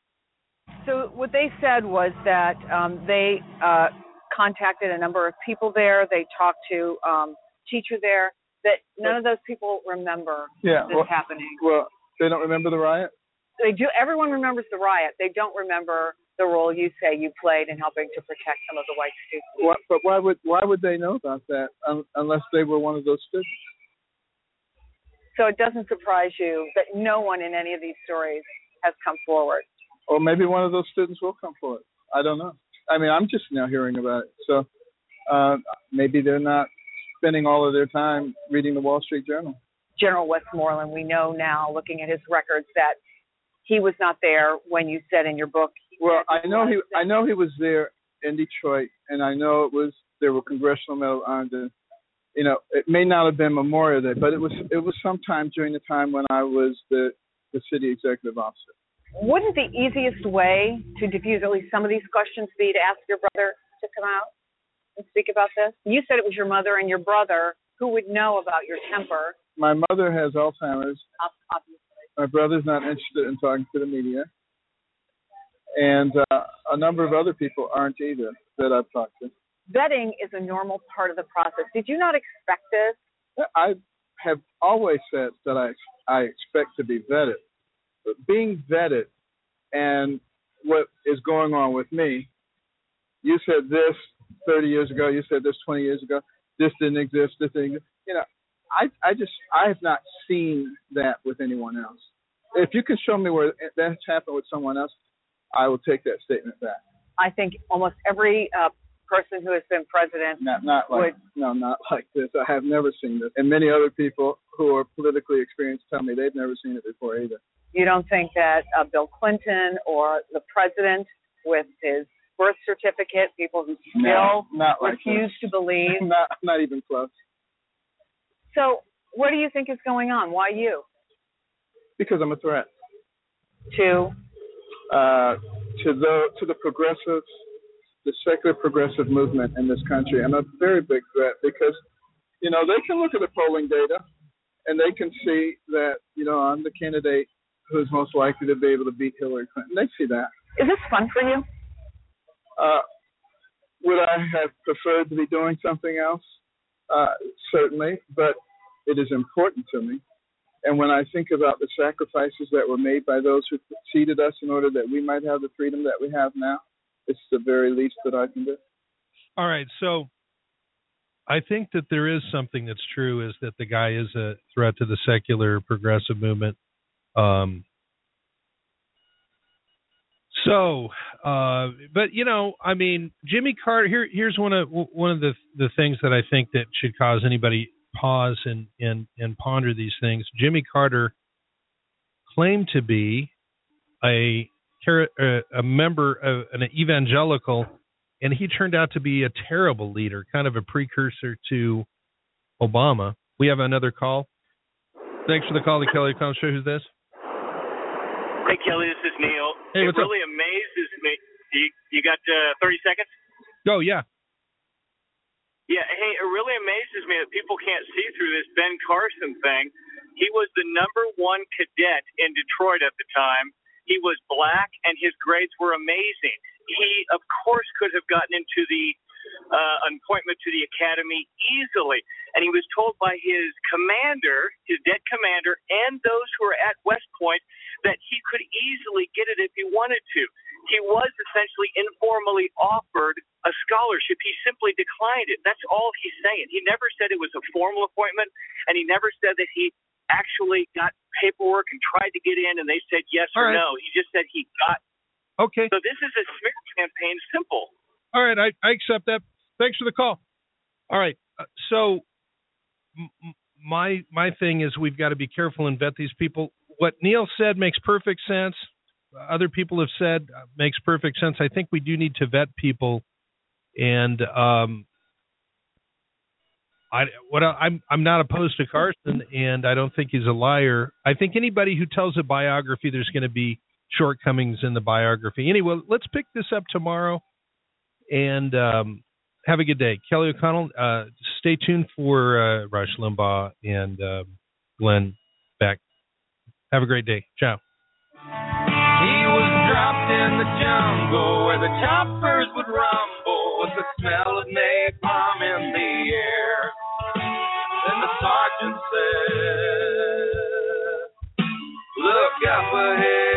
So what they said was that um, they uh, contacted a number of people there. They talked to um, teacher there. That none of those people remember yeah, this well, happening. Well, they don't remember the riot? They do. Everyone remembers the riot. They don't remember the role you say you played in helping to protect some of the white students. What, but why would why would they know about that um, unless they were one of those students? So it doesn't surprise you that no one in any of these stories has come forward. Or maybe one of those students will come forward. I don't know. I mean, I'm just now hearing about it. So uh, maybe they're not spending all of their time reading the Wall Street Journal. General Westmoreland, we know now, looking at his records, that he was not there when you said in your book. Well, I know he I know he was there in Detroit, and I know it was there were Congressional Medal of Honor. You know, it may not have been Memorial Day, but it was it was sometime during the time when I was the the city executive officer. Wouldn't the easiest way to diffuse at least some of these questions be to ask your brother to come out and speak about this? You said it was your mother and your brother who would know about your temper. My mother has Alzheimer's. Obviously. My brother's not interested in talking to the media. And uh, a number of other people aren't either that I've talked to. Vetting is a normal part of the process. Did you not expect this? I have always said that I I expect to be vetted. But being vetted and what is going on with me, you said this thirty years ago, you said this twenty years ago, this didn't exist, this didn't exist. You know, I I just, I have not seen that with anyone else. If you can show me where that's happened with someone else, I will take that statement back. I think almost every uh, person who has been president not, not like, would. No, not like this. I have never seen this. And many other people who are politically experienced tell me they've never seen it before either. You don't think that uh, Bill Clinton or the president with his birth certificate, people who still no, not like refuse this. to believe? not, not even close. So what do you think is going on? Why you? Because I'm a threat. To? Uh, to the to the progressives, the secular progressive movement in this country. I'm a very big threat because, you know, they can look at the polling data and they can see that, you know, I'm the candidate who's most likely to be able to beat Hillary Clinton. They see that. Is this fun for you? Uh, would I have preferred to be doing something else? Uh, certainly, but it is important to me. And when I think about the sacrifices that were made by those who preceded us in order that we might have the freedom that we have now, it's the very least that I can do. All right, so I think that there is something that's true, is that the guy is a threat to the secular progressive movement. Um, so, uh, but you know, I mean, Jimmy Carter. Here, here's one of one of the the things that I think that should cause anybody pause and and and ponder these things. Jimmy Carter claimed to be a a member of an evangelical, and he turned out to be a terrible leader, kind of a precursor to Obama. We have another call. Thanks for the call, the Kelly O'Connell Show. Who's this? Hey, Kelly, this is Neil. Hey, it what's really up? amazes me. You, you got uh, thirty seconds? Go, yeah. Yeah, hey, it really amazes me that people can't see through this Ben Carson thing. He was the number one cadet in Detroit at the time. He was black, and his grades were amazing. He, of course, could have gotten into the uh, appointment to the academy easily. And he was told by his commander, his dead commander, and those who were at West Point that he could easily get it if he wanted to. He was essentially informally offered a scholarship. He simply declined it. That's all he's saying. He never said it was a formal appointment, and he never said that he actually got paperwork and tried to get in, and they said yes All or right. no. He just said he got. Okay. So this is a smear campaign. Simple. All right, I, I accept that. Thanks for the call. All right, uh, so m- my my thing is we've got to be careful and vet these people. What Neil said makes perfect sense. Other people have said uh, makes perfect sense. I think we do need to vet people, and um, I what I, I'm I'm not opposed to Carson, and I don't think he's a liar. I think anybody who tells a biography, there's going to be shortcomings in the biography. Anyway, let's pick this up tomorrow. And um, have a good day. Kelly O'Connell, uh, stay tuned for uh, Rush Limbaugh and uh, Glenn Beck. Have a great day. Ciao. He was dropped in the jungle where the choppers would rumble with the smell of napalm in the air. Then the sergeant said, look up ahead.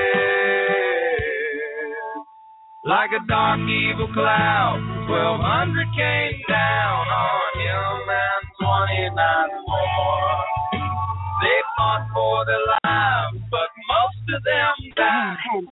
Like a dark evil cloud, twelve hundred came down on him and twenty-nine more. They fought for their lives, but most of them died.